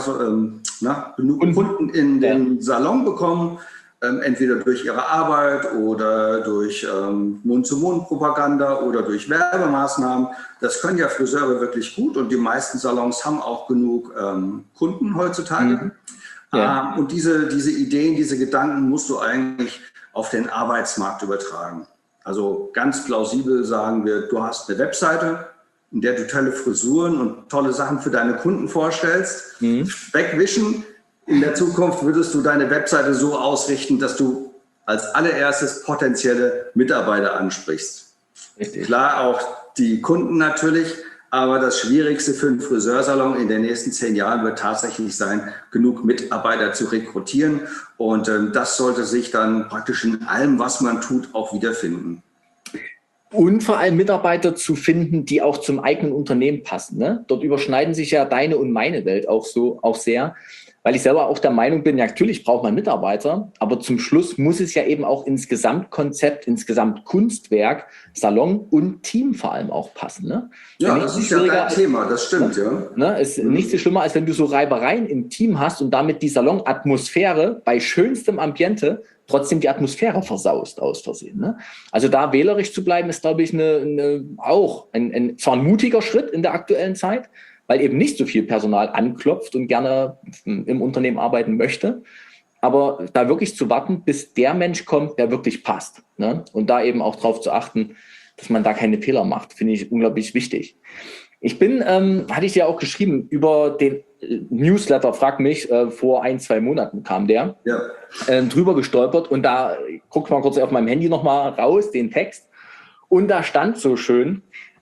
Speaker 2: Kunden in den Salon bekommen, entweder durch ihre Arbeit oder durch Mund-zu-Mund-Propaganda oder durch Werbemaßnahmen. Das können ja Friseure wirklich gut und die meisten Salons haben auch genug Kunden heutzutage. Und diese Ideen, diese Gedanken musst du eigentlich auf den Arbeitsmarkt übertragen. Also ganz plausibel sagen wir, du hast eine Webseite, in der du tolle Frisuren und tolle Sachen für deine Kunden vorstellst. Wegwischen. In der Zukunft würdest du deine Webseite so ausrichten, dass du als allererstes potenzielle Mitarbeiter ansprichst. Richtig. Klar, auch die Kunden natürlich, aber das Schwierigste für einen Friseursalon in den nächsten 10 Jahren wird tatsächlich sein, genug Mitarbeiter zu rekrutieren. Und das sollte sich dann praktisch in allem, was man tut, auch wiederfinden.
Speaker 1: Und vor allem Mitarbeiter zu finden, die auch zum eigenen Unternehmen passen. Ne? Dort überschneiden sich ja deine und meine Welt auch sehr. weil ich selber auch der Meinung bin, ja, natürlich braucht man Mitarbeiter, aber zum Schluss muss es ja eben auch ins Gesamtkonzept, ins Gesamtkunstwerk, Salon und Team vor allem auch passen. Ne?
Speaker 2: Ja, das ist ja dein Thema, das stimmt, ja.
Speaker 1: Ne, ist nichts so schlimmer, als wenn du so Reibereien im Team hast und damit die Salonatmosphäre bei schönstem Ambiente trotzdem die Atmosphäre versaust aus Versehen. Ne? Also da wählerisch zu bleiben, ist, glaube ich, auch zwar ein mutiger Schritt in der aktuellen Zeit, weil eben nicht so viel Personal anklopft und gerne im Unternehmen arbeiten möchte. Aber da wirklich zu warten, bis der Mensch kommt, der wirklich passt. Ne? Und da eben auch darauf zu achten, dass man da keine Fehler macht, finde ich unglaublich wichtig. Ich bin, hatte ich dir auch geschrieben, über den Newsletter, frag mich, vor 1-2 Monaten kam der, drüber gestolpert und da guck mal kurz auf meinem Handy nochmal raus, den Text, und da stand so schön,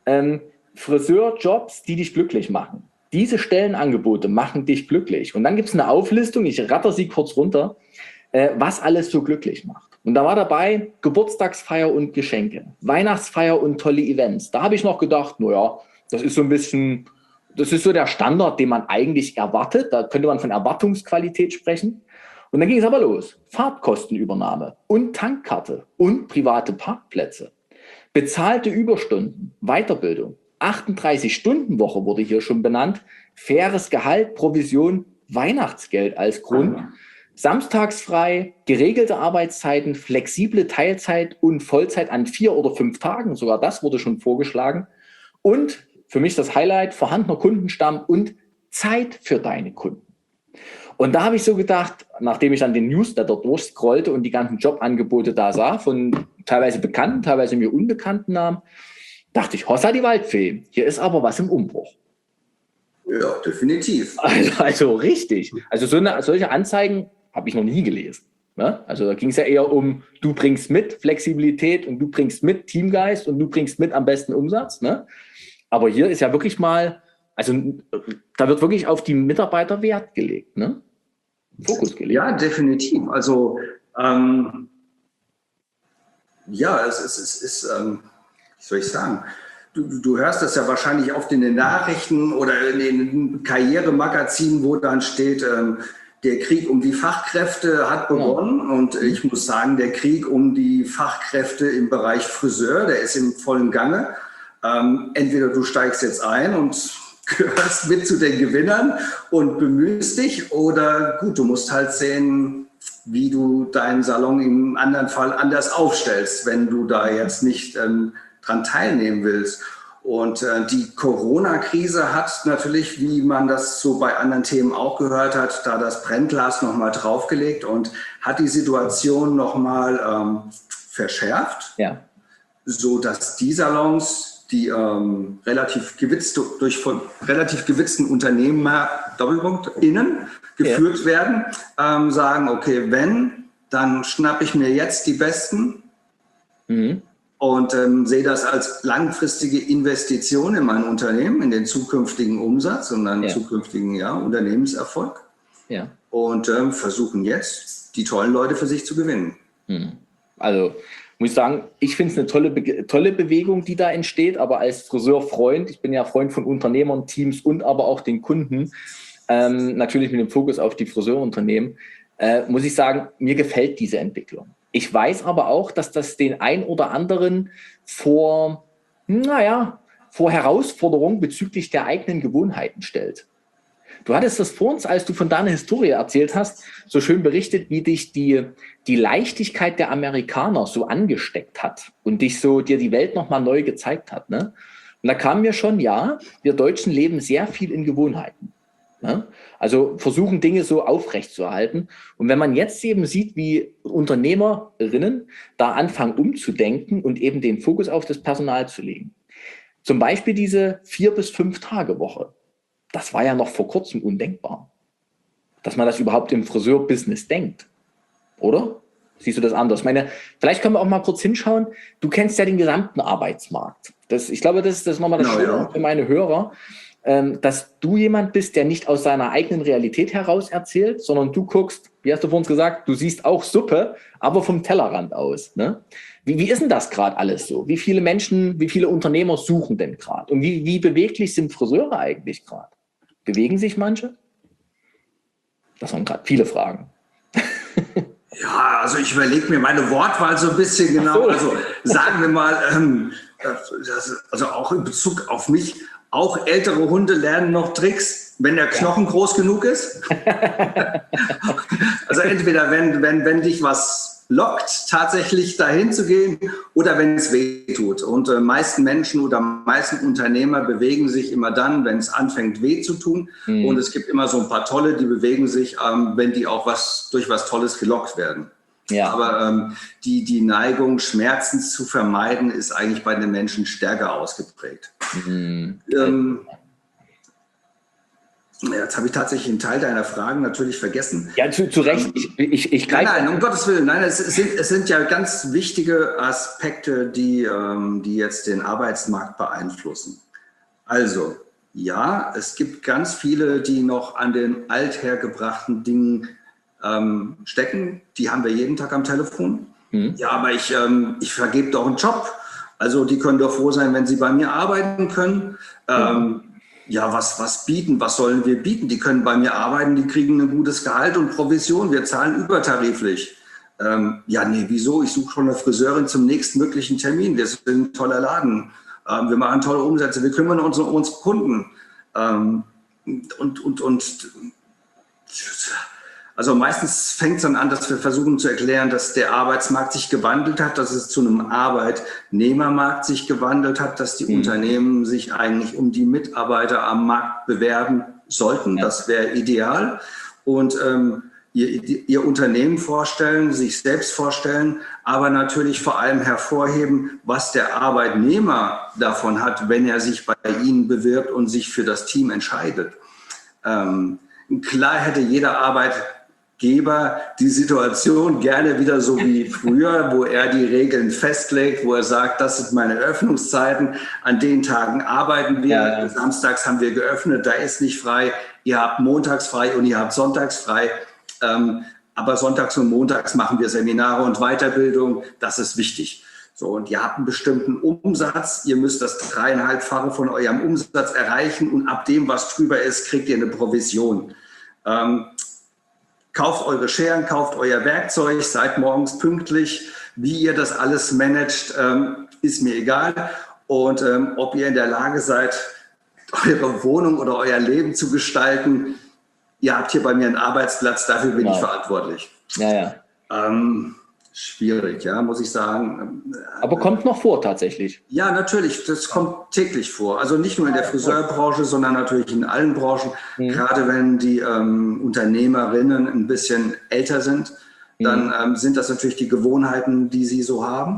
Speaker 1: Friseurjobs, die dich glücklich machen. Diese Stellenangebote machen dich glücklich. Und dann gibt es eine Auflistung, ich ratter sie kurz runter, was alles so glücklich macht. Und da war dabei Geburtstagsfeier und Geschenke, Weihnachtsfeier und tolle Events. Da habe ich noch gedacht, naja, das ist so ein bisschen, das ist so der Standard, den man eigentlich erwartet. Da könnte man von Erwartungsqualität sprechen. Und dann ging es aber los. Fahrtkostenübernahme und Tankkarte und private Parkplätze, bezahlte Überstunden, Weiterbildung, 38-Stunden-Woche wurde hier schon benannt, faires Gehalt, Provision, Weihnachtsgeld als Grund, samstagsfrei, geregelte Arbeitszeiten, flexible Teilzeit und Vollzeit an 4 oder 5 Tagen, sogar das wurde schon vorgeschlagen. Und für mich das Highlight, vorhandener Kundenstamm und Zeit für deine Kunden. Und da habe ich so gedacht, nachdem ich dann den Newsletter durchscrollte und die ganzen Jobangebote da sah, von teilweise bekannten, teilweise mir unbekannten Namen, dachte ich, Hossa die Waldfee, hier ist aber was im Umbruch.
Speaker 2: Ja, definitiv.
Speaker 1: Also richtig. Also solche Anzeigen habe ich noch nie gelesen. Ne? Also da ging es ja eher um, du bringst mit Flexibilität und du bringst mit Teamgeist und du bringst mit am besten Umsatz. Ne? Aber hier ist ja wirklich mal, also da wird wirklich auf die Mitarbeiter Wert gelegt, ne? Fokus gelegt.
Speaker 2: Ja, definitiv. Also ja, es ist wie soll ich sagen, du hörst das ja wahrscheinlich oft in den Nachrichten oder in den Karrieremagazinen, wo dann steht, der Krieg um die Fachkräfte hat begonnen. Ja. Und ich muss sagen, der Krieg um die Fachkräfte im Bereich Friseur, der ist im vollen Gange. Entweder du steigst jetzt ein und gehörst mit zu den Gewinnern und bemühst dich, oder gut, du musst halt sehen, wie du deinen Salon im anderen Fall anders aufstellst, wenn du da jetzt nicht dran teilnehmen willst. Und die Corona-Krise hat natürlich, wie man das so bei anderen Themen auch gehört hat, da das Brennglas nochmal draufgelegt und hat die Situation nochmal verschärft, ja, so dass die Salons, die durch relativ gewitzten Unternehmer, innen geführt werden, sagen, okay, wenn, dann schnappe ich mir jetzt die Besten. Und sehe das als langfristige Investition in mein Unternehmen, in den zukünftigen Umsatz und dann zukünftigen Unternehmenserfolg. Ja. Und versuchen jetzt, die tollen Leute für sich zu gewinnen.
Speaker 1: Also muss ich sagen, ich finde es eine tolle Bewegung, die da entsteht, aber als Friseurfreund, ich bin ja Freund von Unternehmern, Teams und aber auch den Kunden, natürlich mit dem Fokus auf die Friseurunternehmen, muss ich sagen, mir gefällt diese Entwicklung. Ich weiß aber auch, dass das den ein oder anderen vor Herausforderungen bezüglich der eigenen Gewohnheiten stellt. Du hattest das vor uns, als du von deiner Historie erzählt hast, so schön berichtet, wie dich die Leichtigkeit der Amerikaner so angesteckt hat und dich so dir die Welt nochmal neu gezeigt hat. Ne? Und da kam mir schon, ja, wir Deutschen leben sehr viel in Gewohnheiten. Ne? Also versuchen Dinge so aufrechtzuerhalten. Und wenn man jetzt eben sieht, wie Unternehmerinnen da anfangen umzudenken und eben den Fokus auf das Personal zu legen. Zum Beispiel diese 4- bis 5-Tage-Woche. Das war ja noch vor kurzem undenkbar. Dass man das überhaupt im Friseurbusiness denkt. Oder? Siehst du das anders? Ich meine, vielleicht können wir auch mal kurz hinschauen. Du kennst ja den gesamten Arbeitsmarkt. Ich glaube, das ist nochmal das Schöne für meine Hörer, dass du jemand bist, der nicht aus seiner eigenen Realität heraus erzählt, sondern du guckst, wie hast du vorhin gesagt, du siehst auch Suppe, aber vom Tellerrand aus. Ne? Wie ist denn das gerade alles so? Wie viele Menschen, wie viele Unternehmer suchen denn gerade? Und wie beweglich sind Friseure eigentlich gerade? Bewegen sich manche? Das waren gerade viele Fragen.
Speaker 2: Ja, also ich überlege mir meine Wortwahl so ein bisschen genau. Also sagen wir mal, also auch in Bezug auf mich, auch ältere Hunde lernen noch Tricks, wenn der Knochen groß genug ist. Also entweder wenn dich was lockt, tatsächlich dahin zu gehen, oder wenn es weh tut. Und meisten Menschen oder meisten Unternehmer bewegen sich immer dann, wenn es anfängt weh zu tun. Und es gibt immer so ein paar Tolle, die bewegen sich, wenn die auch durch was Tolles gelockt werden. Ja. Aber die Neigung, Schmerzen zu vermeiden, ist eigentlich bei den Menschen stärker ausgeprägt. Jetzt habe ich tatsächlich einen Teil deiner Fragen natürlich vergessen.
Speaker 1: Ja, zu Recht.
Speaker 2: Nein, um Gottes Willen. Nein, es sind ja ganz wichtige Aspekte, die jetzt den Arbeitsmarkt beeinflussen. Also, ja, es gibt ganz viele, die noch an den althergebrachten Dingen stecken. Die haben wir jeden Tag am Telefon. Ja, aber ich vergebe doch einen Job. Also die können doch froh sein, wenn sie bei mir arbeiten können. Ja, was bieten? Was sollen wir bieten? Die können bei mir arbeiten, die kriegen ein gutes Gehalt und Provision. Wir zahlen übertariflich. Ja, nee, wieso? Ich suche schon eine Friseurin zum nächstmöglichen Termin. Wir sind ein toller Laden. Wir machen tolle Umsätze. Wir kümmern uns um unsere Kunden. Also meistens fängt es dann an, dass wir versuchen zu erklären, dass der Arbeitsmarkt sich gewandelt hat, dass es zu einem Arbeitnehmermarkt sich gewandelt hat, dass die Unternehmen sich eigentlich um die Mitarbeiter am Markt bewerben sollten. Ja. Das wäre ideal. Und ihr Unternehmen vorstellen, sich selbst vorstellen, aber natürlich vor allem hervorheben, was der Arbeitnehmer davon hat, wenn er sich bei Ihnen bewirbt und sich für das Team entscheidet. Klar hätte jeder Arbeitgeber die Situation gerne wieder so wie früher, wo er die Regeln festlegt, wo er sagt, das sind meine Öffnungszeiten, an den Tagen arbeiten wir, ja. Samstags haben wir geöffnet, da ist nicht frei, ihr habt montags frei und ihr habt sonntags frei, aber sonntags und montags machen wir Seminare und Weiterbildung, das ist wichtig. So, und ihr habt einen bestimmten Umsatz, ihr müsst das 3,5-fache von eurem Umsatz erreichen und ab dem, was drüber ist, kriegt ihr eine Provision. Kauft eure Scheren, kauft euer Werkzeug, seid morgens pünktlich. Wie ihr das alles managt, ist mir egal. Und ob ihr in der Lage seid, eure Wohnung oder euer Leben zu gestalten, ihr habt hier bei mir einen Arbeitsplatz, dafür bin ich verantwortlich.
Speaker 1: Ja.
Speaker 2: Schwierig, ja, muss ich sagen.
Speaker 1: Aber kommt noch vor tatsächlich?
Speaker 2: Ja, natürlich, das kommt täglich vor. Also nicht nur in der Friseurbranche, sondern natürlich in allen Branchen. Gerade wenn die Unternehmerinnen ein bisschen älter sind, dann sind das natürlich die Gewohnheiten, die sie so haben,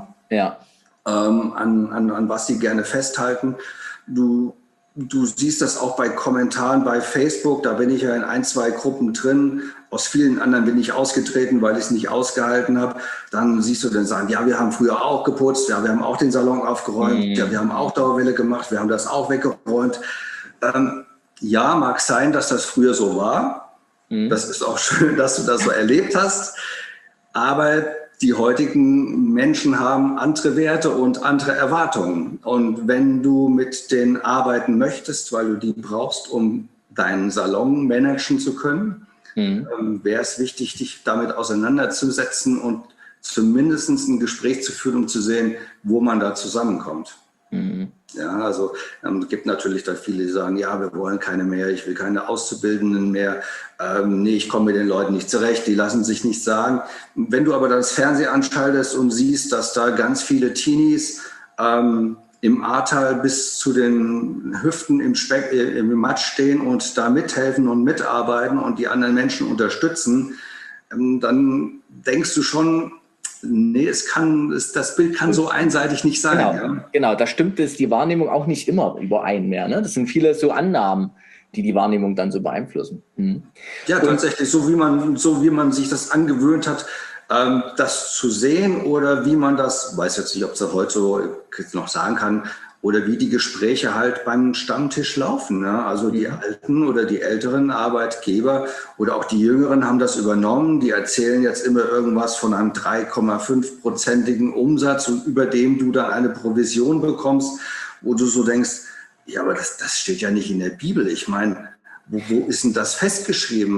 Speaker 2: an was sie gerne festhalten. Du siehst das auch bei Kommentaren bei Facebook, da bin ich ja in 1, 2 Gruppen drin. Aus vielen anderen bin ich ausgetreten, weil ich es nicht ausgehalten habe. Dann siehst du dann sagen, ja, wir haben früher auch geputzt, ja, wir haben auch den Salon aufgeräumt, ja, wir haben auch Dauerwelle gemacht, wir haben das auch weggeräumt. Ja, mag sein, dass das früher so war. Das ist auch schön, dass du das so erlebt hast. Aber die heutigen Menschen haben andere Werte und andere Erwartungen. Und wenn du mit denen arbeiten möchtest, weil du die brauchst, um deinen Salon managen zu können, wäre es wichtig, dich damit auseinanderzusetzen und zumindest ein Gespräch zu führen, um zu sehen, wo man da zusammenkommt. Ja, also es gibt natürlich da viele, die sagen, ja, wir wollen keine mehr, ich will keine Auszubildenden mehr, nee, ich komme mit den Leuten nicht zurecht, die lassen sich nichts sagen. Wenn du aber das Fernsehen anschaltest und siehst, dass da ganz viele Teenies im Ahrtal bis zu den Hüften im Matsch stehen und da mithelfen und mitarbeiten und die anderen Menschen unterstützen, dann denkst du schon, nee, das Bild kann so einseitig nicht sein.
Speaker 1: Genau, da stimmt die Wahrnehmung auch nicht immer überein mehr. Ne? Das sind viele so Annahmen, die Wahrnehmung dann so beeinflussen.
Speaker 2: Ja, tatsächlich, so wie man sich das angewöhnt hat, das zu sehen oder wie man das, weiß jetzt nicht, ob es das heute so noch sagen kann, oder wie die Gespräche halt beim Stammtisch laufen. Ne? Also die alten oder die älteren Arbeitgeber oder auch die Jüngeren haben das übernommen. Die erzählen jetzt immer irgendwas von einem 3,5%igen Umsatz und über dem du dann eine Provision bekommst, wo du so denkst, ja, aber das steht ja nicht in der Bibel. Ich meine, wo ist denn das festgeschrieben?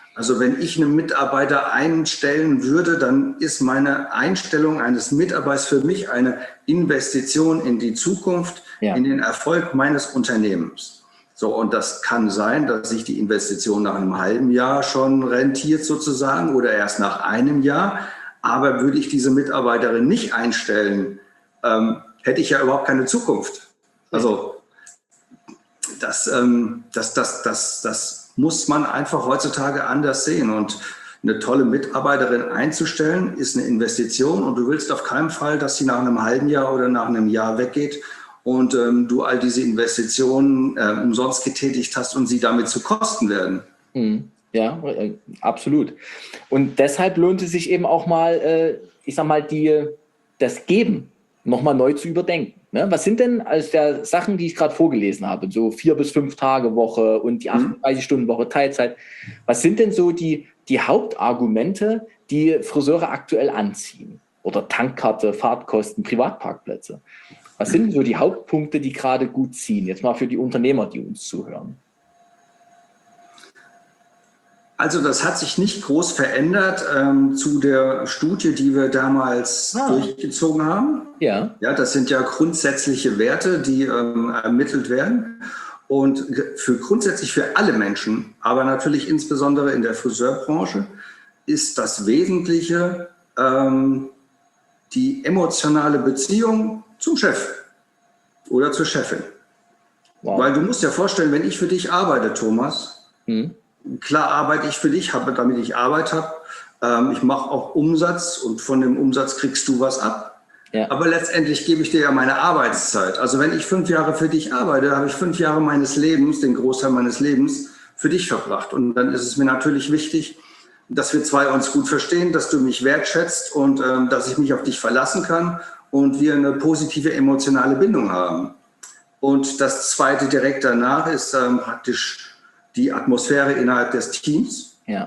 Speaker 2: Also wenn ich einen Mitarbeiter einstellen würde, dann ist meine Einstellung eines Mitarbeiters für mich eine Investition in die Zukunft, in den Erfolg meines Unternehmens. So, und das kann sein, dass sich die Investition nach einem halben Jahr schon rentiert sozusagen oder erst nach einem Jahr. Aber würde ich diese Mitarbeiterin nicht einstellen, hätte ich ja überhaupt keine Zukunft. Also das muss man einfach heutzutage anders sehen. Und eine tolle Mitarbeiterin einzustellen, ist eine Investition. Und du willst auf keinen Fall, dass sie nach einem halben Jahr oder nach einem Jahr weggeht und du all diese Investitionen umsonst getätigt hast und sie damit zu Kosten werden.
Speaker 1: Ja, absolut. Und deshalb lohnt es sich eben auch mal, ich sag mal, das Geben nochmal neu zu überdenken. Ne? Was sind denn als der Sachen, die ich gerade vorgelesen habe, so 4 bis 5 Tage Woche und die 38-Stunden-Woche Teilzeit, was sind denn so die Hauptargumente, die Friseure aktuell anziehen? Oder Tankkarte, Fahrtkosten, Privatparkplätze? Was sind so die Hauptpunkte, die gerade gut ziehen? Jetzt mal für die Unternehmer, die uns zuhören.
Speaker 2: Also das hat sich nicht groß verändert zu der Studie, die wir damals durchgezogen haben. Ja, das sind ja grundsätzliche Werte, die ermittelt werden. Und grundsätzlich für alle Menschen, aber natürlich insbesondere in der Friseurbranche, ist das Wesentliche die emotionale Beziehung zum Chef oder zur Chefin. Wow. Weil du musst dir vorstellen, wenn ich für dich arbeite, Thomas, klar arbeite ich für dich, damit ich Arbeit habe. Ich mache auch Umsatz und von dem Umsatz kriegst du was ab. Ja. Aber letztendlich gebe ich dir ja meine Arbeitszeit. Also wenn ich 5 Jahre für dich arbeite, habe ich 5 Jahre meines Lebens, den Großteil meines Lebens, für dich verbracht. Und dann ist es mir natürlich wichtig, dass wir zwei uns gut verstehen, dass du mich wertschätzt und dass ich mich auf dich verlassen kann und wir eine positive emotionale Bindung haben. Und das Zweite direkt danach ist praktisch die Atmosphäre innerhalb des Teams. Ja.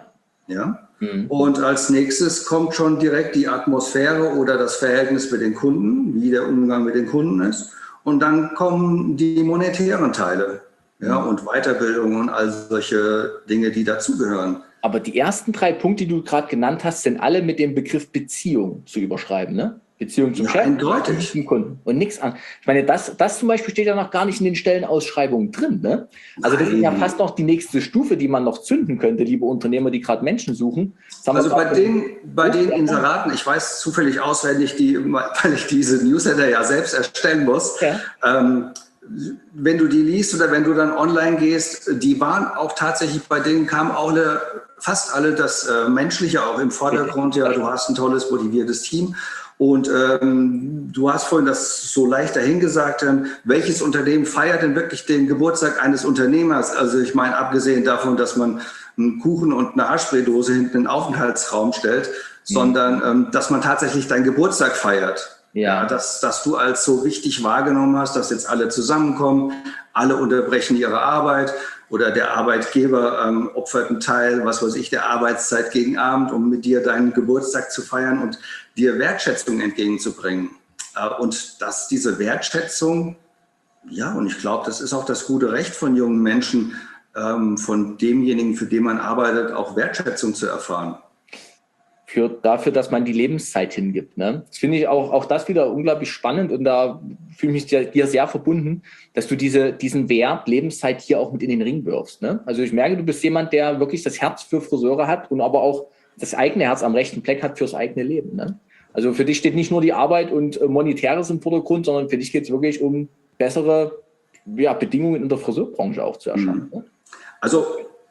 Speaker 2: Und als nächstes kommt schon direkt die Atmosphäre oder das Verhältnis mit den Kunden, wie der Umgang mit den Kunden ist. Und dann kommen die monetären Teile, und Weiterbildung und all solche Dinge, die dazugehören.
Speaker 1: Aber die ersten 3 Punkte, die du gerade genannt hast, sind alle mit dem Begriff Beziehung zu überschreiben, ne? Beziehung zum Chef,
Speaker 2: eindeutig.
Speaker 1: Zum Kunden und nichts an. Ich meine, das zum Beispiel steht ja noch gar nicht in den Stellenausschreibungen drin. Ne? Also das ist ja fast noch die nächste Stufe, die man noch zünden könnte, liebe Unternehmer, die gerade Menschen suchen.
Speaker 2: Also bei den Inseraten, ich weiß zufällig auswendig, weil ich diese Newsletter ja selbst erstellen muss, wenn du die liest oder wenn du dann online gehst, die waren auch tatsächlich, bei denen kamen auch fast alle das Menschliche auch im Vordergrund. Ja, du hast ein tolles, motiviertes Team. Und du hast vorhin das so leicht dahingesagt, welches Unternehmen feiert denn wirklich den Geburtstag eines Unternehmers? Also ich meine, abgesehen davon, dass man einen Kuchen und eine Haarspray-Dose hinten in den Aufenthaltsraum stellt, sondern dass man tatsächlich deinen Geburtstag feiert. Ja, dass du als so wichtig wahrgenommen hast, dass jetzt alle zusammenkommen, alle unterbrechen ihre Arbeit oder der Arbeitgeber opfert einen Teil, was weiß ich, der Arbeitszeit gegen Abend, um mit dir deinen Geburtstag zu feiern und dir Wertschätzung entgegenzubringen. Und dass diese Wertschätzung, und ich glaube, das ist auch das gute Recht von jungen Menschen, von demjenigen, für den man arbeitet, auch Wertschätzung zu erfahren.
Speaker 1: Dafür, dass man die Lebenszeit hingibt. Ne? Das finde ich auch das wieder unglaublich spannend und da fühle ich mich dir sehr verbunden, dass du diesen Wert Lebenszeit hier auch mit in den Ring wirfst. Ne? Also ich merke, du bist jemand, der wirklich das Herz für Friseure hat und aber auch das eigene Herz am rechten Fleck hat fürs eigene Leben. Ne? Also für dich steht nicht nur die Arbeit und Monetäres im Vordergrund, sondern für dich geht es wirklich um bessere Bedingungen in der Friseurbranche auch zu erschaffen. Ne?
Speaker 2: Also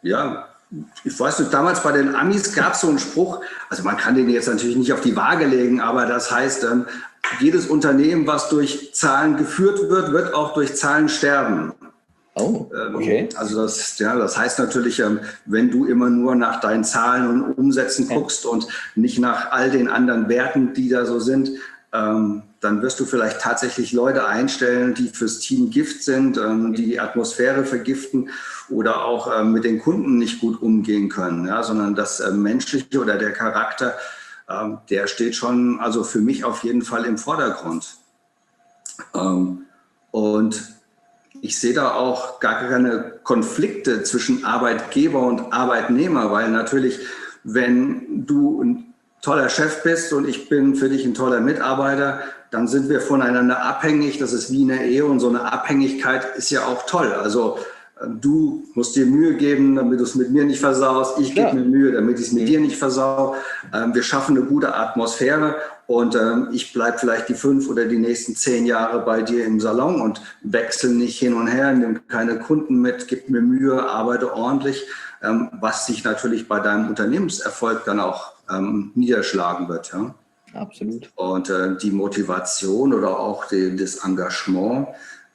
Speaker 2: ich weiß nicht, damals bei den Amis gab es so einen Spruch, also man kann den jetzt natürlich nicht auf die Waage legen, aber das heißt, jedes Unternehmen, was durch Zahlen geführt wird, wird auch durch Zahlen sterben.
Speaker 1: Oh, okay.
Speaker 2: Also das heißt natürlich, wenn du immer nur nach deinen Zahlen und Umsätzen guckst und nicht nach all den anderen Werten, die da so sind, dann wirst du vielleicht tatsächlich Leute einstellen, die fürs Team Gift sind, die Atmosphäre vergiften oder auch mit den Kunden nicht gut umgehen können, sondern das Menschliche oder der Charakter, der steht schon, also für mich auf jeden Fall im Vordergrund. Und ich sehe da auch gar keine Konflikte zwischen Arbeitgeber und Arbeitnehmer, weil natürlich, wenn du ein toller Chef bist und ich bin für dich ein toller Mitarbeiter, dann sind wir voneinander abhängig. Das ist wie in der Ehe und so eine Abhängigkeit ist ja auch toll. Also du musst dir Mühe geben, damit du es mit mir nicht versaust. Ich gebe mir Mühe, damit ich es mit dir nicht versau. Wir schaffen eine gute Atmosphäre und ich bleibe vielleicht die 5 oder die nächsten 10 Jahre bei dir im Salon und wechsle nicht hin und her, nehme keine Kunden mit, gib mir Mühe, arbeite ordentlich, was sich natürlich bei deinem Unternehmenserfolg dann auch niederschlagen wird. Ja?
Speaker 1: Absolut.
Speaker 2: Und die Motivation oder auch das Engagement,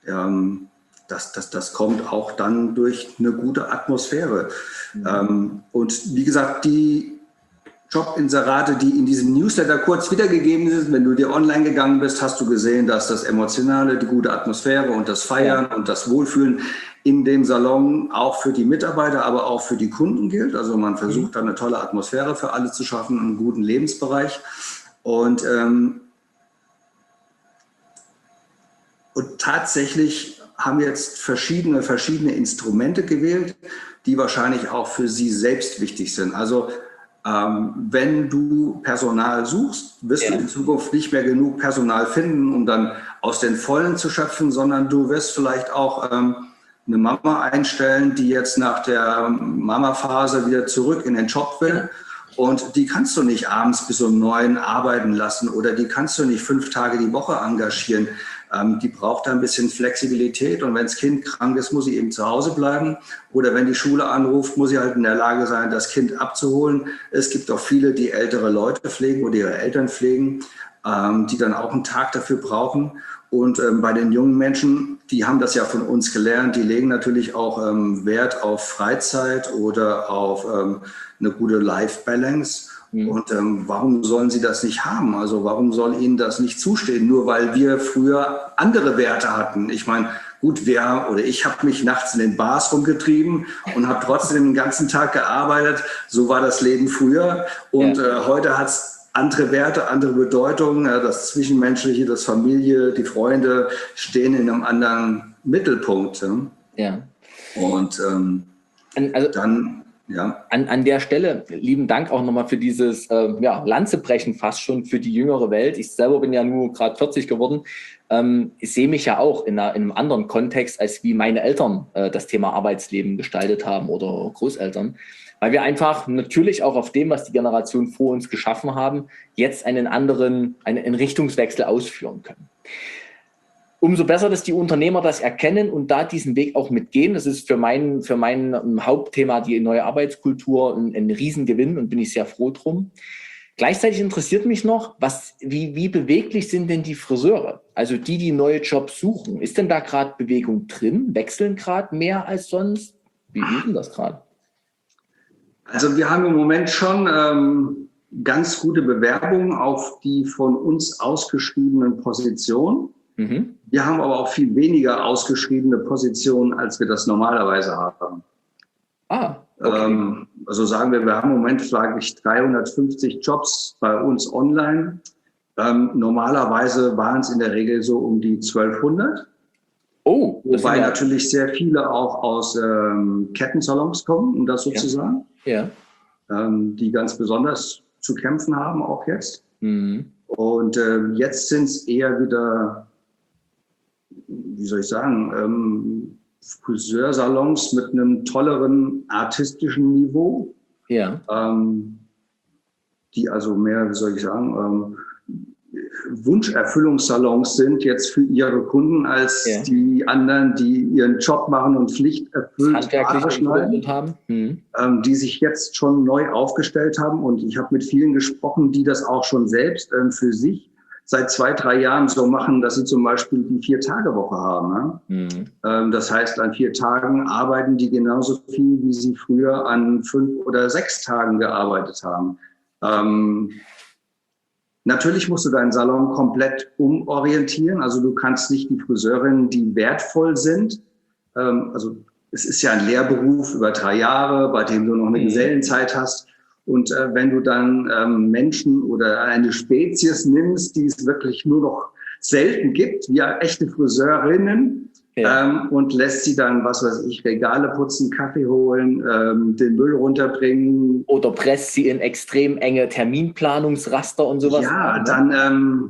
Speaker 2: das kommt auch dann durch eine gute Atmosphäre. Und wie gesagt, die Jobinserate, die in diesem Newsletter kurz wiedergegeben sind, wenn du dir online gegangen bist, hast du gesehen, dass das Emotionale, die gute Atmosphäre und das Feiern und das Wohlfühlen in dem Salon auch für die Mitarbeiter, aber auch für die Kunden gilt. Also man versucht da eine tolle Atmosphäre für alle zu schaffen, einen guten Lebensbereich. Und tatsächlich haben jetzt verschiedene Instrumente gewählt, die wahrscheinlich auch für Sie selbst wichtig sind. Also wenn du Personal suchst, wirst du in Zukunft nicht mehr genug Personal finden, um dann aus den Vollen zu schöpfen, sondern du wirst vielleicht auch eine Mama einstellen, die jetzt nach der Mama-Phase wieder zurück in den Job will. Und die kannst du nicht abends bis um 9 arbeiten lassen oder die kannst du nicht 5 Tage die Woche engagieren. Die braucht da ein bisschen Flexibilität und wenn das Kind krank ist, muss sie eben zu Hause bleiben oder wenn die Schule anruft, muss sie halt in der Lage sein, das Kind abzuholen. Es gibt auch viele, die ältere Leute pflegen oder ihre Eltern pflegen, die dann auch einen Tag dafür brauchen. Und bei den jungen Menschen, die haben das ja von uns gelernt, die legen natürlich auch Wert auf Freizeit oder auf eine gute Life-Balance. Und warum sollen sie das nicht haben? Also warum soll ihnen das nicht zustehen? Nur weil wir früher andere Werte hatten. Ich meine, gut, ich habe mich nachts in den Bars rumgetrieben und habe trotzdem den ganzen Tag gearbeitet. So war das Leben früher. Und heute hat es andere Werte, andere Bedeutungen. Das Zwischenmenschliche, das Familie, die Freunde stehen in einem anderen Mittelpunkt.
Speaker 1: Ja.
Speaker 2: Und dann... Ja.
Speaker 1: An der Stelle, lieben Dank auch nochmal für dieses Lanzebrechen fast schon für die jüngere Welt. Ich selber bin ja nur gerade 40 geworden. Ich sehe mich ja auch in einem anderen Kontext, als wie meine Eltern das Thema Arbeitsleben gestaltet haben oder Großeltern. Weil wir einfach natürlich auch auf dem, was die Generation vor uns geschaffen haben, jetzt einen Richtungswechsel ausführen können. Umso besser, dass die Unternehmer das erkennen und da diesen Weg auch mitgehen. Das ist für mein Hauptthema die neue Arbeitskultur ein Riesengewinn und bin ich sehr froh drum. Gleichzeitig interessiert mich noch, wie beweglich sind denn die Friseure? Also die neue Jobs suchen. Ist denn da gerade Bewegung drin? Wechseln gerade mehr als sonst? Wie ist denn das gerade?
Speaker 2: Also wir haben im Moment schon ganz gute Bewerbungen auf die von uns ausgeschriebenen Positionen. Wir haben aber auch viel weniger ausgeschriebene Positionen, als wir das normalerweise haben. Okay. Also sagen wir haben im Moment, sage ich, 350 Jobs bei uns online. Normalerweise waren es in der Regel so um die 1200. Oh, wobei natürlich sehr viele auch aus Kettensalons kommen, um das so zu sagen. Ja. Die ganz besonders zu kämpfen haben, auch jetzt. Und jetzt sind es eher wieder... wie soll ich sagen, Friseursalons mit einem tolleren artistischen Niveau, die also mehr, wie soll ich sagen, Wunscherfüllungssalons sind jetzt für ihre Kunden als die anderen, die ihren Job machen und pflichterfüllt Haare schneiden, die sich jetzt schon neu aufgestellt haben. Und ich habe mit vielen gesprochen, die das auch schon selbst für sich seit 2-3 Jahren so machen, dass sie zum Beispiel die 4-Tage-Woche haben. Ne? Das heißt, an 4 Tagen arbeiten die genauso viel, wie sie früher an 5 oder 6 Tagen gearbeitet haben. Natürlich musst du deinen Salon komplett umorientieren. Also du kannst nicht die Friseurinnen, die wertvoll sind. Also es ist ja ein Lehrberuf über 3 Jahre, bei dem du noch eine Gesellenzeit hast. Und wenn du dann Menschen oder eine Spezies nimmst, die es wirklich nur noch selten gibt, wie echte Friseurinnen, und lässt sie dann, was weiß ich, Regale putzen, Kaffee holen, den Müll runterbringen.
Speaker 1: Oder presst sie in extrem enge Terminplanungsraster und sowas.
Speaker 2: Ja, dann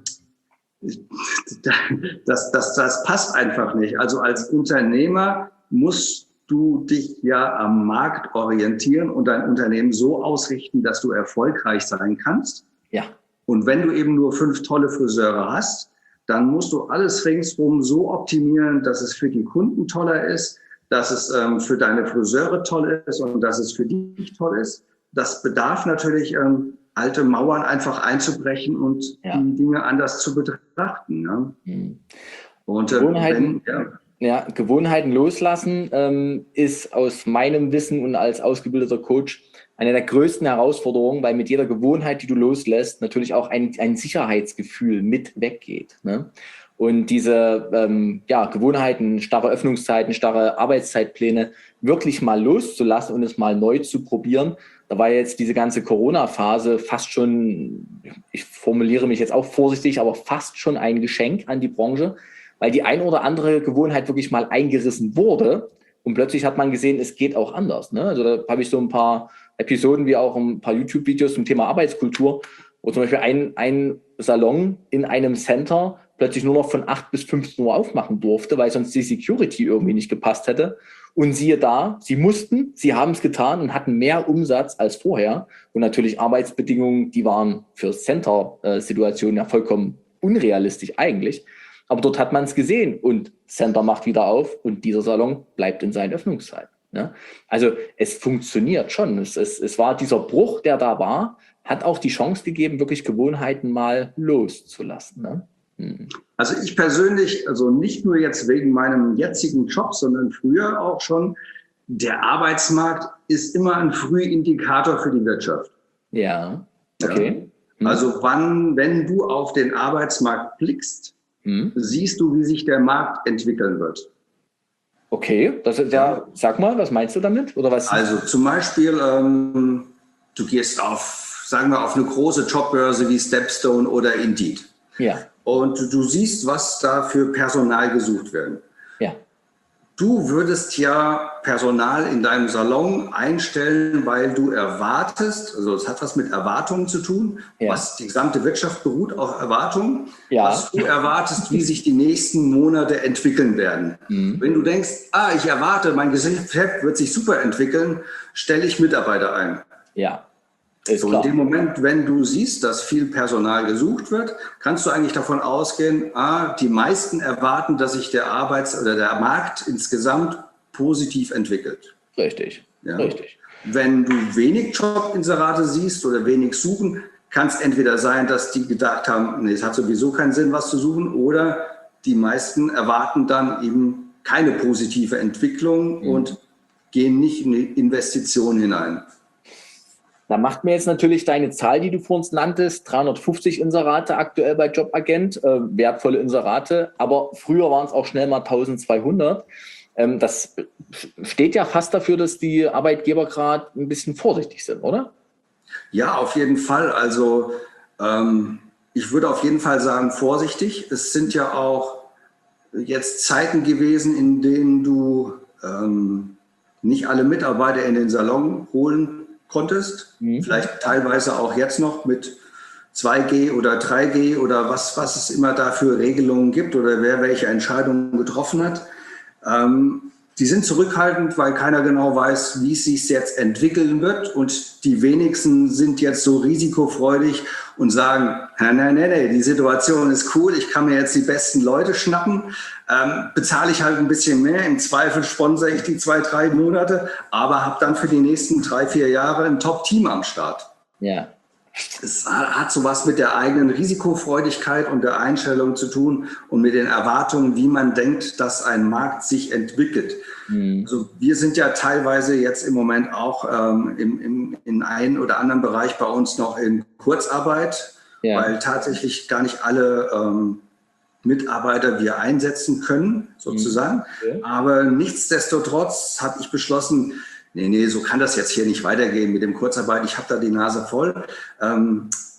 Speaker 2: das passt einfach nicht. Also als Unternehmer musst du dich ja am Markt orientieren und dein Unternehmen so ausrichten, dass du erfolgreich sein kannst.
Speaker 1: Ja.
Speaker 2: Und wenn du eben nur 5 tolle Friseure hast, dann musst du alles ringsrum so optimieren, dass es für die Kunden toller ist, dass es für deine Friseure toll ist und dass es für dich toll ist. Das bedarf natürlich, alte Mauern einfach einzubrechen und die Dinge anders zu betrachten. Ja? Und
Speaker 1: Gewohnheiten loslassen ist aus meinem Wissen und als ausgebildeter Coach eine der größten Herausforderungen, weil mit jeder Gewohnheit, die du loslässt, natürlich auch ein Sicherheitsgefühl mit weggeht. Ne? Und diese Gewohnheiten, starre Öffnungszeiten, starre Arbeitszeitpläne wirklich mal loszulassen und es mal neu zu probieren. Da war jetzt diese ganze Corona-Phase fast schon, ich formuliere mich jetzt auch vorsichtig, aber fast schon ein Geschenk an die Branche, weil die ein oder andere Gewohnheit wirklich mal eingerissen wurde. Und plötzlich hat man gesehen, es geht auch anders. Ne? Also da habe ich so ein paar Episoden wie auch ein paar YouTube-Videos zum Thema Arbeitskultur, wo zum Beispiel ein Salon in einem Center plötzlich nur noch von 8 bis 15 Uhr aufmachen durfte, weil sonst die Security irgendwie nicht gepasst hätte. Und siehe da, sie haben es getan und hatten mehr Umsatz als vorher. Und natürlich Arbeitsbedingungen, die waren für Center-Situationen ja vollkommen unrealistisch eigentlich. Aber dort hat man es gesehen und Center macht wieder auf und dieser Salon bleibt in seinen Öffnungszeiten. Ne? Also es funktioniert schon. Es war dieser Bruch, der da war, hat auch die Chance gegeben, wirklich Gewohnheiten mal loszulassen. Ne?
Speaker 2: Also ich persönlich, also nicht nur jetzt wegen meinem jetzigen Job, sondern früher auch schon, der Arbeitsmarkt ist immer ein Frühindikator für die Wirtschaft.
Speaker 1: Ja, okay.
Speaker 2: Ja? Also wenn du auf den Arbeitsmarkt blickst, siehst du, wie sich der Markt entwickeln wird.
Speaker 1: Okay, das ist sag mal, was meinst du damit? Oder was?
Speaker 2: Also zum Beispiel, du gehst auf eine große Jobbörse wie Stepstone oder Indeed.
Speaker 1: Ja.
Speaker 2: Und du siehst, was da für Personal gesucht wird.
Speaker 1: Ja.
Speaker 2: Du würdest ja Personal in deinem Salon einstellen, weil du erwartest, also es hat was mit Erwartungen zu tun, was die gesamte Wirtschaft beruht auf Erwartungen, was du erwartest, wie sich die nächsten Monate entwickeln werden. Wenn du denkst, ich erwarte, mein Geschäft wird sich super entwickeln, stelle ich Mitarbeiter ein.
Speaker 1: Ja.
Speaker 2: So in dem Moment, wenn du siehst, dass viel Personal gesucht wird, kannst du eigentlich davon ausgehen, die meisten erwarten, dass sich der der Markt insgesamt positiv entwickelt.
Speaker 1: Richtig, richtig.
Speaker 2: Wenn du wenig Jobinserate siehst oder wenig suchen, kann es entweder sein, dass die gedacht haben, es hat sowieso keinen Sinn, was zu suchen, oder die meisten erwarten dann eben keine positive Entwicklung und gehen nicht in die Investition hinein.
Speaker 1: Da macht mir jetzt natürlich deine Zahl, die du vor uns nanntest, 350 Inserate aktuell bei Jobagent, wertvolle Inserate, aber früher waren es auch schnell mal 1200. Das steht ja fast dafür, dass die Arbeitgeber gerade ein bisschen vorsichtig sind, oder?
Speaker 2: Ja, auf jeden Fall. Also ich würde auf jeden Fall sagen, vorsichtig. Es sind ja auch jetzt Zeiten gewesen, in denen du nicht alle Mitarbeiter in den Salon holen konntest, vielleicht teilweise auch jetzt noch mit 2G oder 3G oder was es immer da für Regelungen gibt oder wer welche Entscheidungen getroffen hat. Die sind zurückhaltend, weil keiner genau weiß, wie es sich jetzt entwickeln wird, und die wenigsten sind jetzt so risikofreudig und sagen, nein, die Situation ist cool, ich kann mir jetzt die besten Leute schnappen, bezahle ich halt ein bisschen mehr, im Zweifel sponsere ich die 2-3 Monate, aber habe dann für die nächsten 3-4 Jahre ein Top-Team am Start.
Speaker 1: Ja.
Speaker 2: Es hat sowas mit der eigenen Risikofreudigkeit und der Einstellung zu tun und mit den Erwartungen, wie man denkt, dass ein Markt sich entwickelt. Also wir sind ja teilweise jetzt im Moment auch in einem oder anderen Bereich bei uns noch in Kurzarbeit, weil tatsächlich gar nicht alle Mitarbeiter wir einsetzen können, sozusagen. Okay. Aber nichtsdestotrotz habe ich beschlossen, nee, so kann das jetzt hier nicht weitergehen mit dem Kurzarbeit. Ich habe da die Nase voll.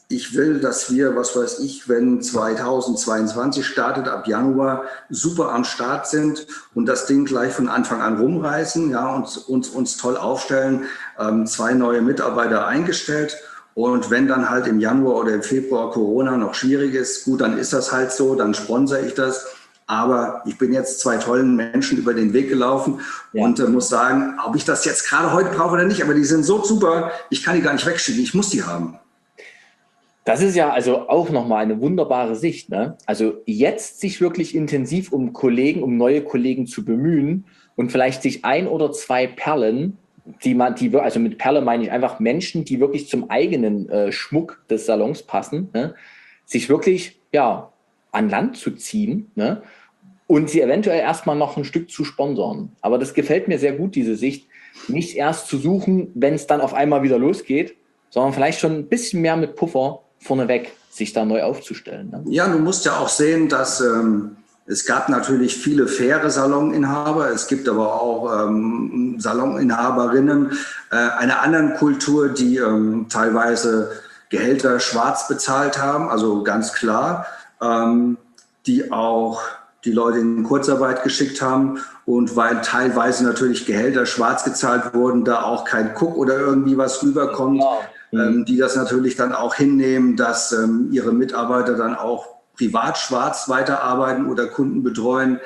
Speaker 2: Ich will, dass wir, was weiß ich, wenn 2022 startet, ab Januar super am Start sind und das Ding gleich von Anfang an rumreißen, ja, uns toll aufstellen, 2 neue Mitarbeiter eingestellt. Und wenn dann halt im Januar oder im Februar Corona noch schwierig ist, gut, dann ist das halt so, dann sponsere ich das. Aber ich bin jetzt 2 tollen Menschen über den Weg gelaufen und muss sagen, ob ich das jetzt gerade heute brauche oder nicht, aber die sind so super, ich kann die gar nicht wegschicken, ich muss die haben.
Speaker 1: Das ist ja also auch nochmal eine wunderbare Sicht, ne? Also jetzt sich wirklich intensiv um neue Kollegen zu bemühen und vielleicht sich 1 oder 2 Perlen, also mit Perle meine ich einfach Menschen, die wirklich zum eigenen Schmuck des Salons passen, ne? Sich wirklich, ja, an Land zu ziehen, ne? Und sie eventuell erstmal noch ein Stück zu sponsern. Aber das gefällt mir sehr gut, diese Sicht, nicht erst zu suchen, wenn es dann auf einmal wieder losgeht, sondern vielleicht schon ein bisschen mehr mit Puffer vorneweg sich da neu aufzustellen. Ne?
Speaker 2: Ja, du musst ja auch sehen, dass es gab natürlich viele faire Saloninhaber, es gibt aber auch Saloninhaberinnen einer anderen Kultur, die teilweise Gehälter schwarz bezahlt haben, also ganz klar, die auch die Leute in Kurzarbeit geschickt haben und weil teilweise natürlich Gehälter schwarz gezahlt wurden, da auch kein Cook oder irgendwie was rüberkommt. Genau. Die das natürlich dann auch hinnehmen, dass ihre Mitarbeiter dann auch privat schwarz weiterarbeiten oder Kunden betreuen.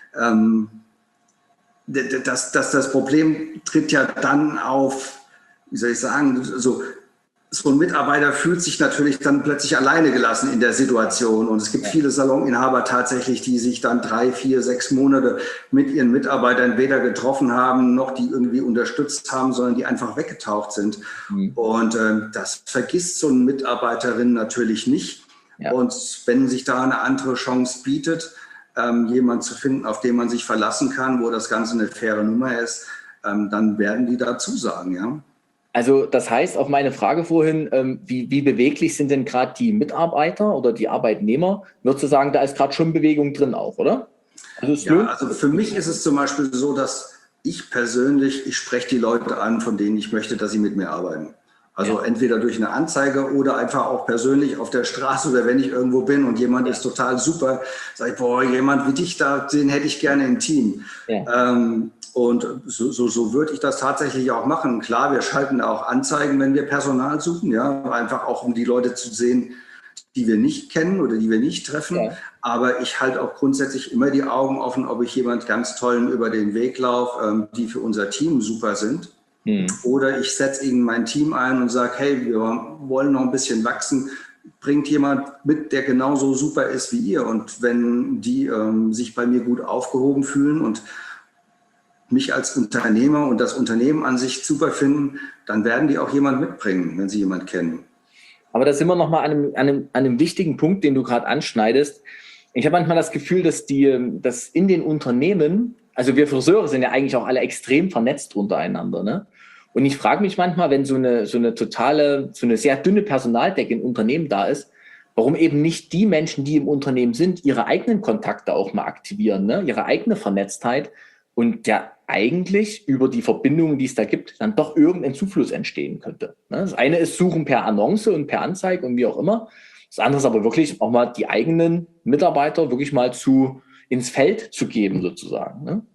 Speaker 2: Das Problem tritt ja dann auf, wie soll ich sagen, so ein Mitarbeiter fühlt sich natürlich dann plötzlich alleine gelassen in der Situation. Und es gibt viele Saloninhaber tatsächlich, die sich dann 3, 4, 6 Monate mit ihren Mitarbeitern weder getroffen haben, noch die irgendwie unterstützt haben, sondern die einfach weggetaucht sind. Mhm. Und das vergisst so eine Mitarbeiterin natürlich nicht. Ja. Und wenn sich da eine andere Chance bietet, jemanden zu finden, auf den man sich verlassen kann, wo das Ganze eine faire Nummer ist, dann werden die da zusagen, ja.
Speaker 1: Also das heißt, auf meine Frage vorhin, wie beweglich sind denn gerade die Mitarbeiter oder die Arbeitnehmer? Würdest du sagen, da ist gerade schon Bewegung drin auch, oder?
Speaker 2: Also für mich ist es zum Beispiel so, dass ich spreche die Leute an, von denen ich möchte, dass sie mit mir arbeiten. Also entweder durch eine Anzeige oder einfach auch persönlich auf der Straße oder wenn ich irgendwo bin und jemand ist total super, sage ich, boah, jemand wie dich da, den hätte ich gerne im Team. Ja. Und so würde ich das tatsächlich auch machen. Klar, wir schalten auch Anzeigen, wenn wir Personal suchen, ja, einfach auch um die Leute zu sehen, die wir nicht kennen oder die wir nicht treffen. Ja. Aber ich halte auch grundsätzlich immer die Augen offen, ob ich jemand ganz tollen über den Weg laufe, die für unser Team super sind. Oder ich setze ihnen mein Team ein und sage, hey, wir wollen noch ein bisschen wachsen. Bringt jemand mit, der genauso super ist wie ihr. Und wenn die sich bei mir gut aufgehoben fühlen und mich als Unternehmer und das Unternehmen an sich super finden, dann werden die auch jemand mitbringen, wenn sie jemand kennen.
Speaker 1: Aber da sind wir nochmal an einem wichtigen Punkt, den du gerade anschneidest. Ich habe manchmal das Gefühl, dass in den Unternehmen, also wir Friseure sind ja eigentlich auch alle extrem vernetzt untereinander, ne? Und ich frage mich manchmal, wenn so eine sehr dünne Personaldecke im Unternehmen da ist, warum eben nicht die Menschen, die im Unternehmen sind, ihre eigenen Kontakte auch mal aktivieren, ne? Ihre eigene Vernetztheit und ja eigentlich über die Verbindungen, die es da gibt, dann doch irgendein Zufluss entstehen könnte. Ne? Das eine ist Suchen per Annonce und per Anzeige und wie auch immer. Das andere ist aber wirklich auch mal die eigenen Mitarbeiter wirklich mal ins Feld zu geben sozusagen, ne?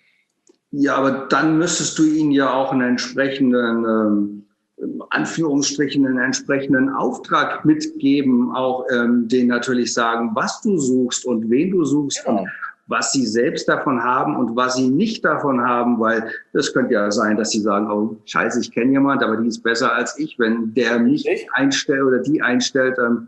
Speaker 2: Ja, aber dann müsstest du ihnen ja auch einen entsprechenden, Anführungsstrichen, einen entsprechenden Auftrag mitgeben, auch denen natürlich sagen, was du suchst und wen du suchst und was sie selbst davon haben und was sie nicht davon haben, weil das könnte ja sein, dass sie sagen, oh scheiße, ich kenne jemand, aber die ist besser als ich. Wenn der mich einstellt oder die einstellt, dann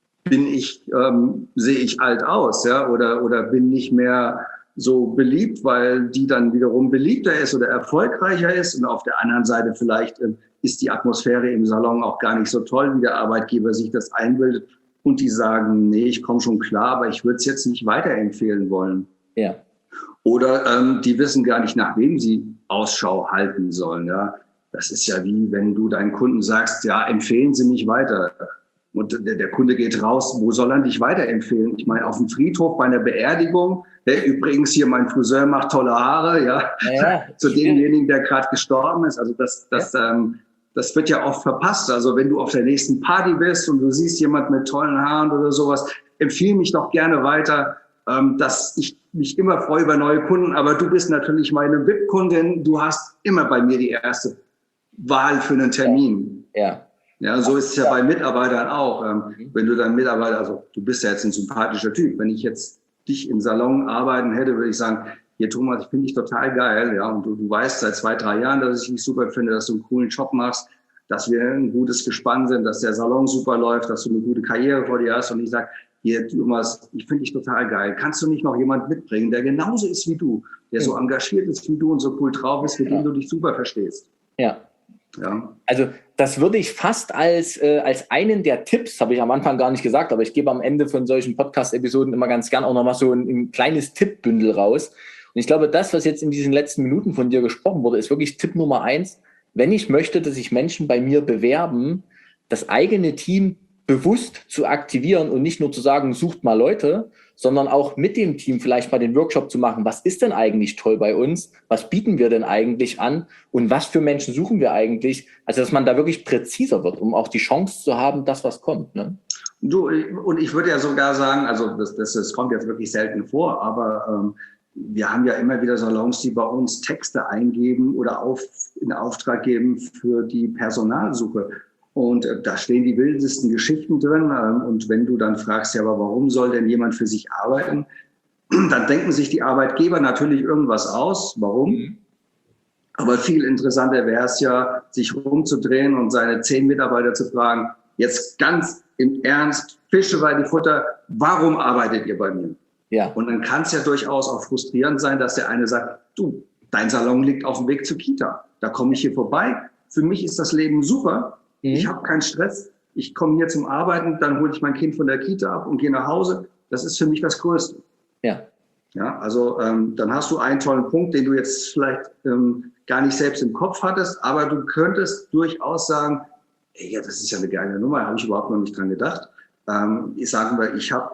Speaker 2: sehe ich alt aus, ja, oder bin nicht mehr so beliebt, weil die dann wiederum beliebter ist oder erfolgreicher ist. Und auf der anderen Seite vielleicht ist die Atmosphäre im Salon auch gar nicht so toll, wie der Arbeitgeber sich das einbildet. Und die sagen, nee, ich komme schon klar, aber ich würde es jetzt nicht weiterempfehlen wollen.
Speaker 1: Ja.
Speaker 2: Oder die wissen gar nicht, nach wem sie Ausschau halten sollen. Ja, das ist ja wie, wenn du deinen Kunden sagst, ja, empfehlen Sie mich weiter. Und der Kunde geht raus, wo soll er dich weiterempfehlen? Ich meine, auf dem Friedhof bei einer Beerdigung, übrigens hier mein Friseur macht tolle Haare, ja, zu demjenigen, der gerade gestorben ist. Also das wird ja oft verpasst. Also wenn du auf der nächsten Party bist und du siehst jemand mit tollen Haaren oder sowas, empfehle mich doch gerne weiter, dass ich mich immer freue über neue Kunden. Aber du bist natürlich meine VIP-Kundin. Du hast immer bei mir die erste Wahl für einen Termin.
Speaker 1: Ja.
Speaker 2: Ja, so ist es ja bei Mitarbeitern auch. Wenn du dann Mitarbeiter, also du bist ja jetzt ein sympathischer Typ. Wenn ich jetzt dich im Salon arbeiten hätte, würde ich sagen, hier Thomas, ich finde dich total geil. Ja, und du weißt seit 2-3 Jahren, dass ich dich super finde, dass du einen coolen Job machst, dass wir ein gutes Gespann sind, dass der Salon super läuft, dass du eine gute Karriere vor dir hast. Und ich sage, hier Thomas, ich finde dich total geil. Kannst du nicht noch jemand mitbringen, der genauso ist wie du, der so engagiert ist wie du und so cool drauf ist, mit dem du dich super verstehst?
Speaker 1: Ja.
Speaker 2: Ja.
Speaker 1: Also das würde ich fast als einen der Tipps, habe ich am Anfang gar nicht gesagt, aber ich gebe am Ende von solchen Podcast-Episoden immer ganz gern auch nochmal so ein kleines Tippbündel raus. Und ich glaube, das, was jetzt in diesen letzten Minuten von dir gesprochen wurde, ist wirklich Tipp Nummer 1. Wenn ich möchte, dass sich Menschen bei mir bewerben, das eigene Team bewusst zu aktivieren und nicht nur zu sagen, sucht mal Leute, sondern auch mit dem Team vielleicht mal den Workshop zu machen. Was ist denn eigentlich toll bei uns? Was bieten wir denn eigentlich an? Und was für Menschen suchen wir eigentlich? Also, dass man da wirklich präziser wird, um auch die Chance zu haben, das, was kommt. Ne?
Speaker 2: Du, und ich würde ja sogar sagen, also das kommt jetzt wirklich selten vor, aber wir haben ja immer wieder Salons, die bei uns Texte eingeben oder in Auftrag geben für die Personalsuche. Und da stehen die wildesten Geschichten drin. Und wenn du dann fragst, ja, aber warum soll denn jemand für sich arbeiten? Dann denken sich die Arbeitgeber natürlich irgendwas aus. Warum? Aber viel interessanter wäre es ja, sich rumzudrehen und seine 10 Mitarbeiter zu fragen, jetzt ganz im Ernst, Fische bei die Futter, warum arbeitet ihr bei mir?
Speaker 1: Ja.
Speaker 2: Und dann kann es ja durchaus auch frustrierend sein, dass der eine sagt, du, dein Salon liegt auf dem Weg zur Kita. Da komme ich hier vorbei. Für mich ist das Leben super. Ich habe keinen Stress. Ich komme hier zum Arbeiten, dann hole ich mein Kind von der Kita ab und gehe nach Hause. Das ist für mich das Größte.
Speaker 1: Ja.
Speaker 2: Ja, also dann hast du einen tollen Punkt, den du jetzt vielleicht gar nicht selbst im Kopf hattest, aber du könntest durchaus sagen, ey, ja, das ist ja eine geile Nummer, habe ich überhaupt noch nicht dran gedacht. Ich habe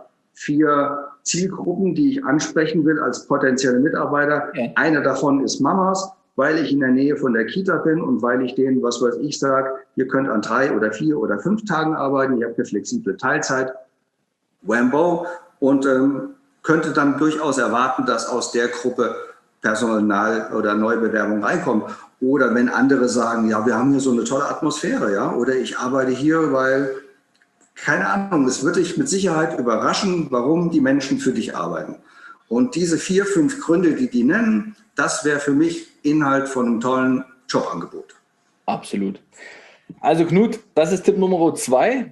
Speaker 2: 4 Zielgruppen, die ich ansprechen will als potenzielle Mitarbeiter. Ja. Eine davon ist Mamas, weil ich in der Nähe von der Kita bin und weil ich denen, was weiß ich, sage, ihr könnt an 3 oder 4 oder 5 Tagen arbeiten, ihr habt eine flexible Teilzeit, Wambo, und könnte dann durchaus erwarten, dass aus der Gruppe Personal- oder Neubewerbung reinkommt. Oder wenn andere sagen, ja, wir haben hier so eine tolle Atmosphäre, ja, oder ich arbeite hier, weil, keine Ahnung, es wird dich mit Sicherheit überraschen, warum die Menschen für dich arbeiten. Und diese 4, 5 Gründe, die nennen, das wäre für mich Inhalt von einem tollen Jobangebot.
Speaker 1: Absolut. Also Knut, das ist Tipp Nummer 2.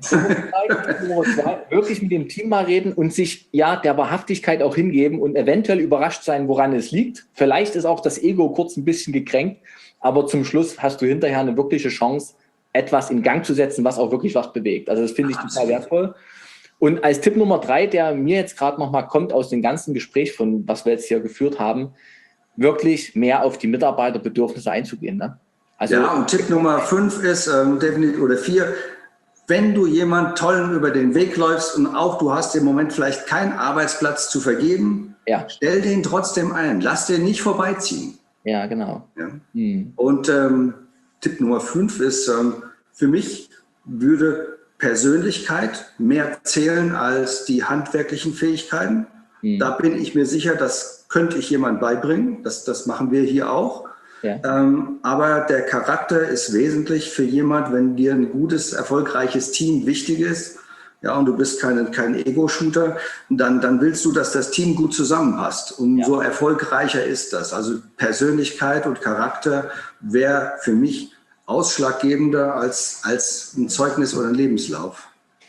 Speaker 1: Wirklich mit dem Team mal reden und sich der Wahrhaftigkeit auch hingeben und eventuell überrascht sein, woran es liegt. Vielleicht ist auch das Ego kurz ein bisschen gekränkt, aber zum Schluss hast du hinterher eine wirkliche Chance, etwas in Gang zu setzen, was auch wirklich was bewegt. Also das finde ich total wertvoll. Und als Tipp Nummer 3, der mir jetzt gerade nochmal kommt aus dem ganzen Gespräch, von was wir jetzt hier geführt haben, wirklich mehr auf die Mitarbeiterbedürfnisse einzugehen. Ne? Also,
Speaker 2: ja, und Tipp Nummer 5 ist definitiv, oder 4, wenn du jemand Tollen über den Weg läufst und auch du hast im Moment vielleicht keinen Arbeitsplatz zu vergeben, stell den trotzdem ein. Lass den nicht vorbeiziehen.
Speaker 1: Ja, genau.
Speaker 2: Ja. Und Tipp Nummer 5 ist, für mich würde Persönlichkeit mehr zählen als die handwerklichen Fähigkeiten. Da bin ich mir sicher, das könnte ich jemand beibringen. Das machen wir hier auch. Ja. Aber der Charakter ist wesentlich für jemand, wenn dir ein gutes, erfolgreiches Team wichtig ist, ja, und du bist kein Ego-Shooter, dann willst du, dass das Team gut zusammenpasst. Umso erfolgreicher ist das. Also Persönlichkeit und Charakter wäre für mich ausschlaggebender als ein Zeugnis oder ein Lebenslauf.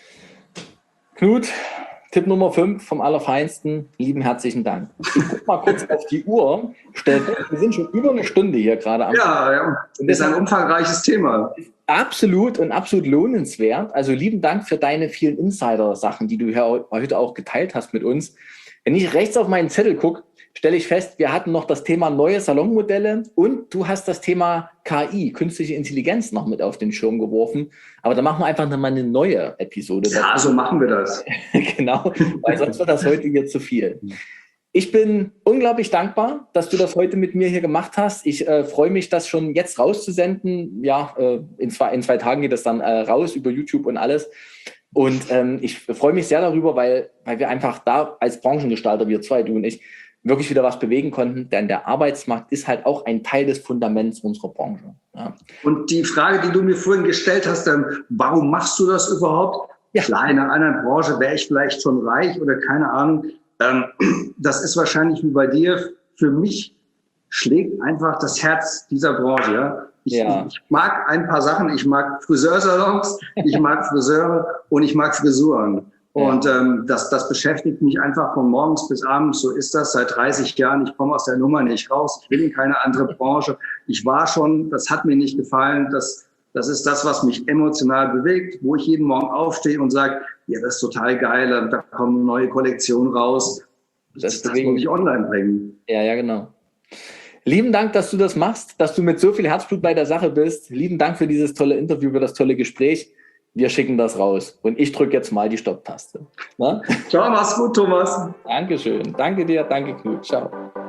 Speaker 1: Knut, Tipp Nummer 5 vom Allerfeinsten, lieben herzlichen Dank. Ich gucke mal kurz auf die Uhr. Wir sind schon über eine Stunde hier gerade am
Speaker 2: Ja, das ist ein umfangreiches Thema.
Speaker 1: Absolut und absolut lohnenswert. Also lieben Dank für deine vielen Insider-Sachen, die du heute auch geteilt hast mit uns. Wenn ich rechts auf meinen Zettel gucke, stelle ich fest, wir hatten noch das Thema neue Salonmodelle und du hast das Thema KI, künstliche Intelligenz, noch mit auf den Schirm geworfen. Aber da machen wir einfach nochmal eine neue Episode.
Speaker 2: Ja, so machen wir das.
Speaker 1: Genau, weil sonst wird das heute hier zu viel. Ich bin unglaublich dankbar, dass du das heute mit mir hier gemacht hast. Ich freue mich, das schon jetzt rauszusenden. Ja, in zwei Tagen geht das dann raus über YouTube und alles. Und ich freue mich sehr darüber, weil wir einfach da als Branchengestalter, wir zwei, du und ich, wirklich wieder was bewegen konnten. Denn der Arbeitsmarkt ist halt auch ein Teil des Fundaments unserer Branche. Ja.
Speaker 2: Und die Frage, die du mir vorhin gestellt hast, warum machst du das überhaupt? Ja. Klar, in einer anderen Branche wäre ich vielleicht schon reich oder keine Ahnung. Das ist wahrscheinlich wie bei dir. Für mich schlägt einfach das Herz dieser Branche. Ja? Ich mag ein paar Sachen. Ich mag Friseursalons, ich mag Friseure und ich mag Frisuren. Und das beschäftigt mich einfach von morgens bis abends. So ist das seit 30 Jahren. Ich komme aus der Nummer nicht raus. Ich will in keine andere Branche. Ich war schon, das hat mir nicht gefallen. Das ist das, was mich emotional bewegt, wo ich jeden Morgen aufstehe und sage, ja, das ist total geil, da kommen eine neue Kollektion raus. Das muss ich online bringen.
Speaker 1: Ja, genau. Lieben Dank, dass du das machst, dass du mit so viel Herzblut bei der Sache bist. Lieben Dank für dieses tolle Interview, für das tolle Gespräch. Wir schicken das raus. Und ich drücke jetzt mal die Stopp-Taste.
Speaker 2: Ciao, mach's gut, Thomas.
Speaker 1: Dankeschön. Danke dir, danke Knut. Ciao.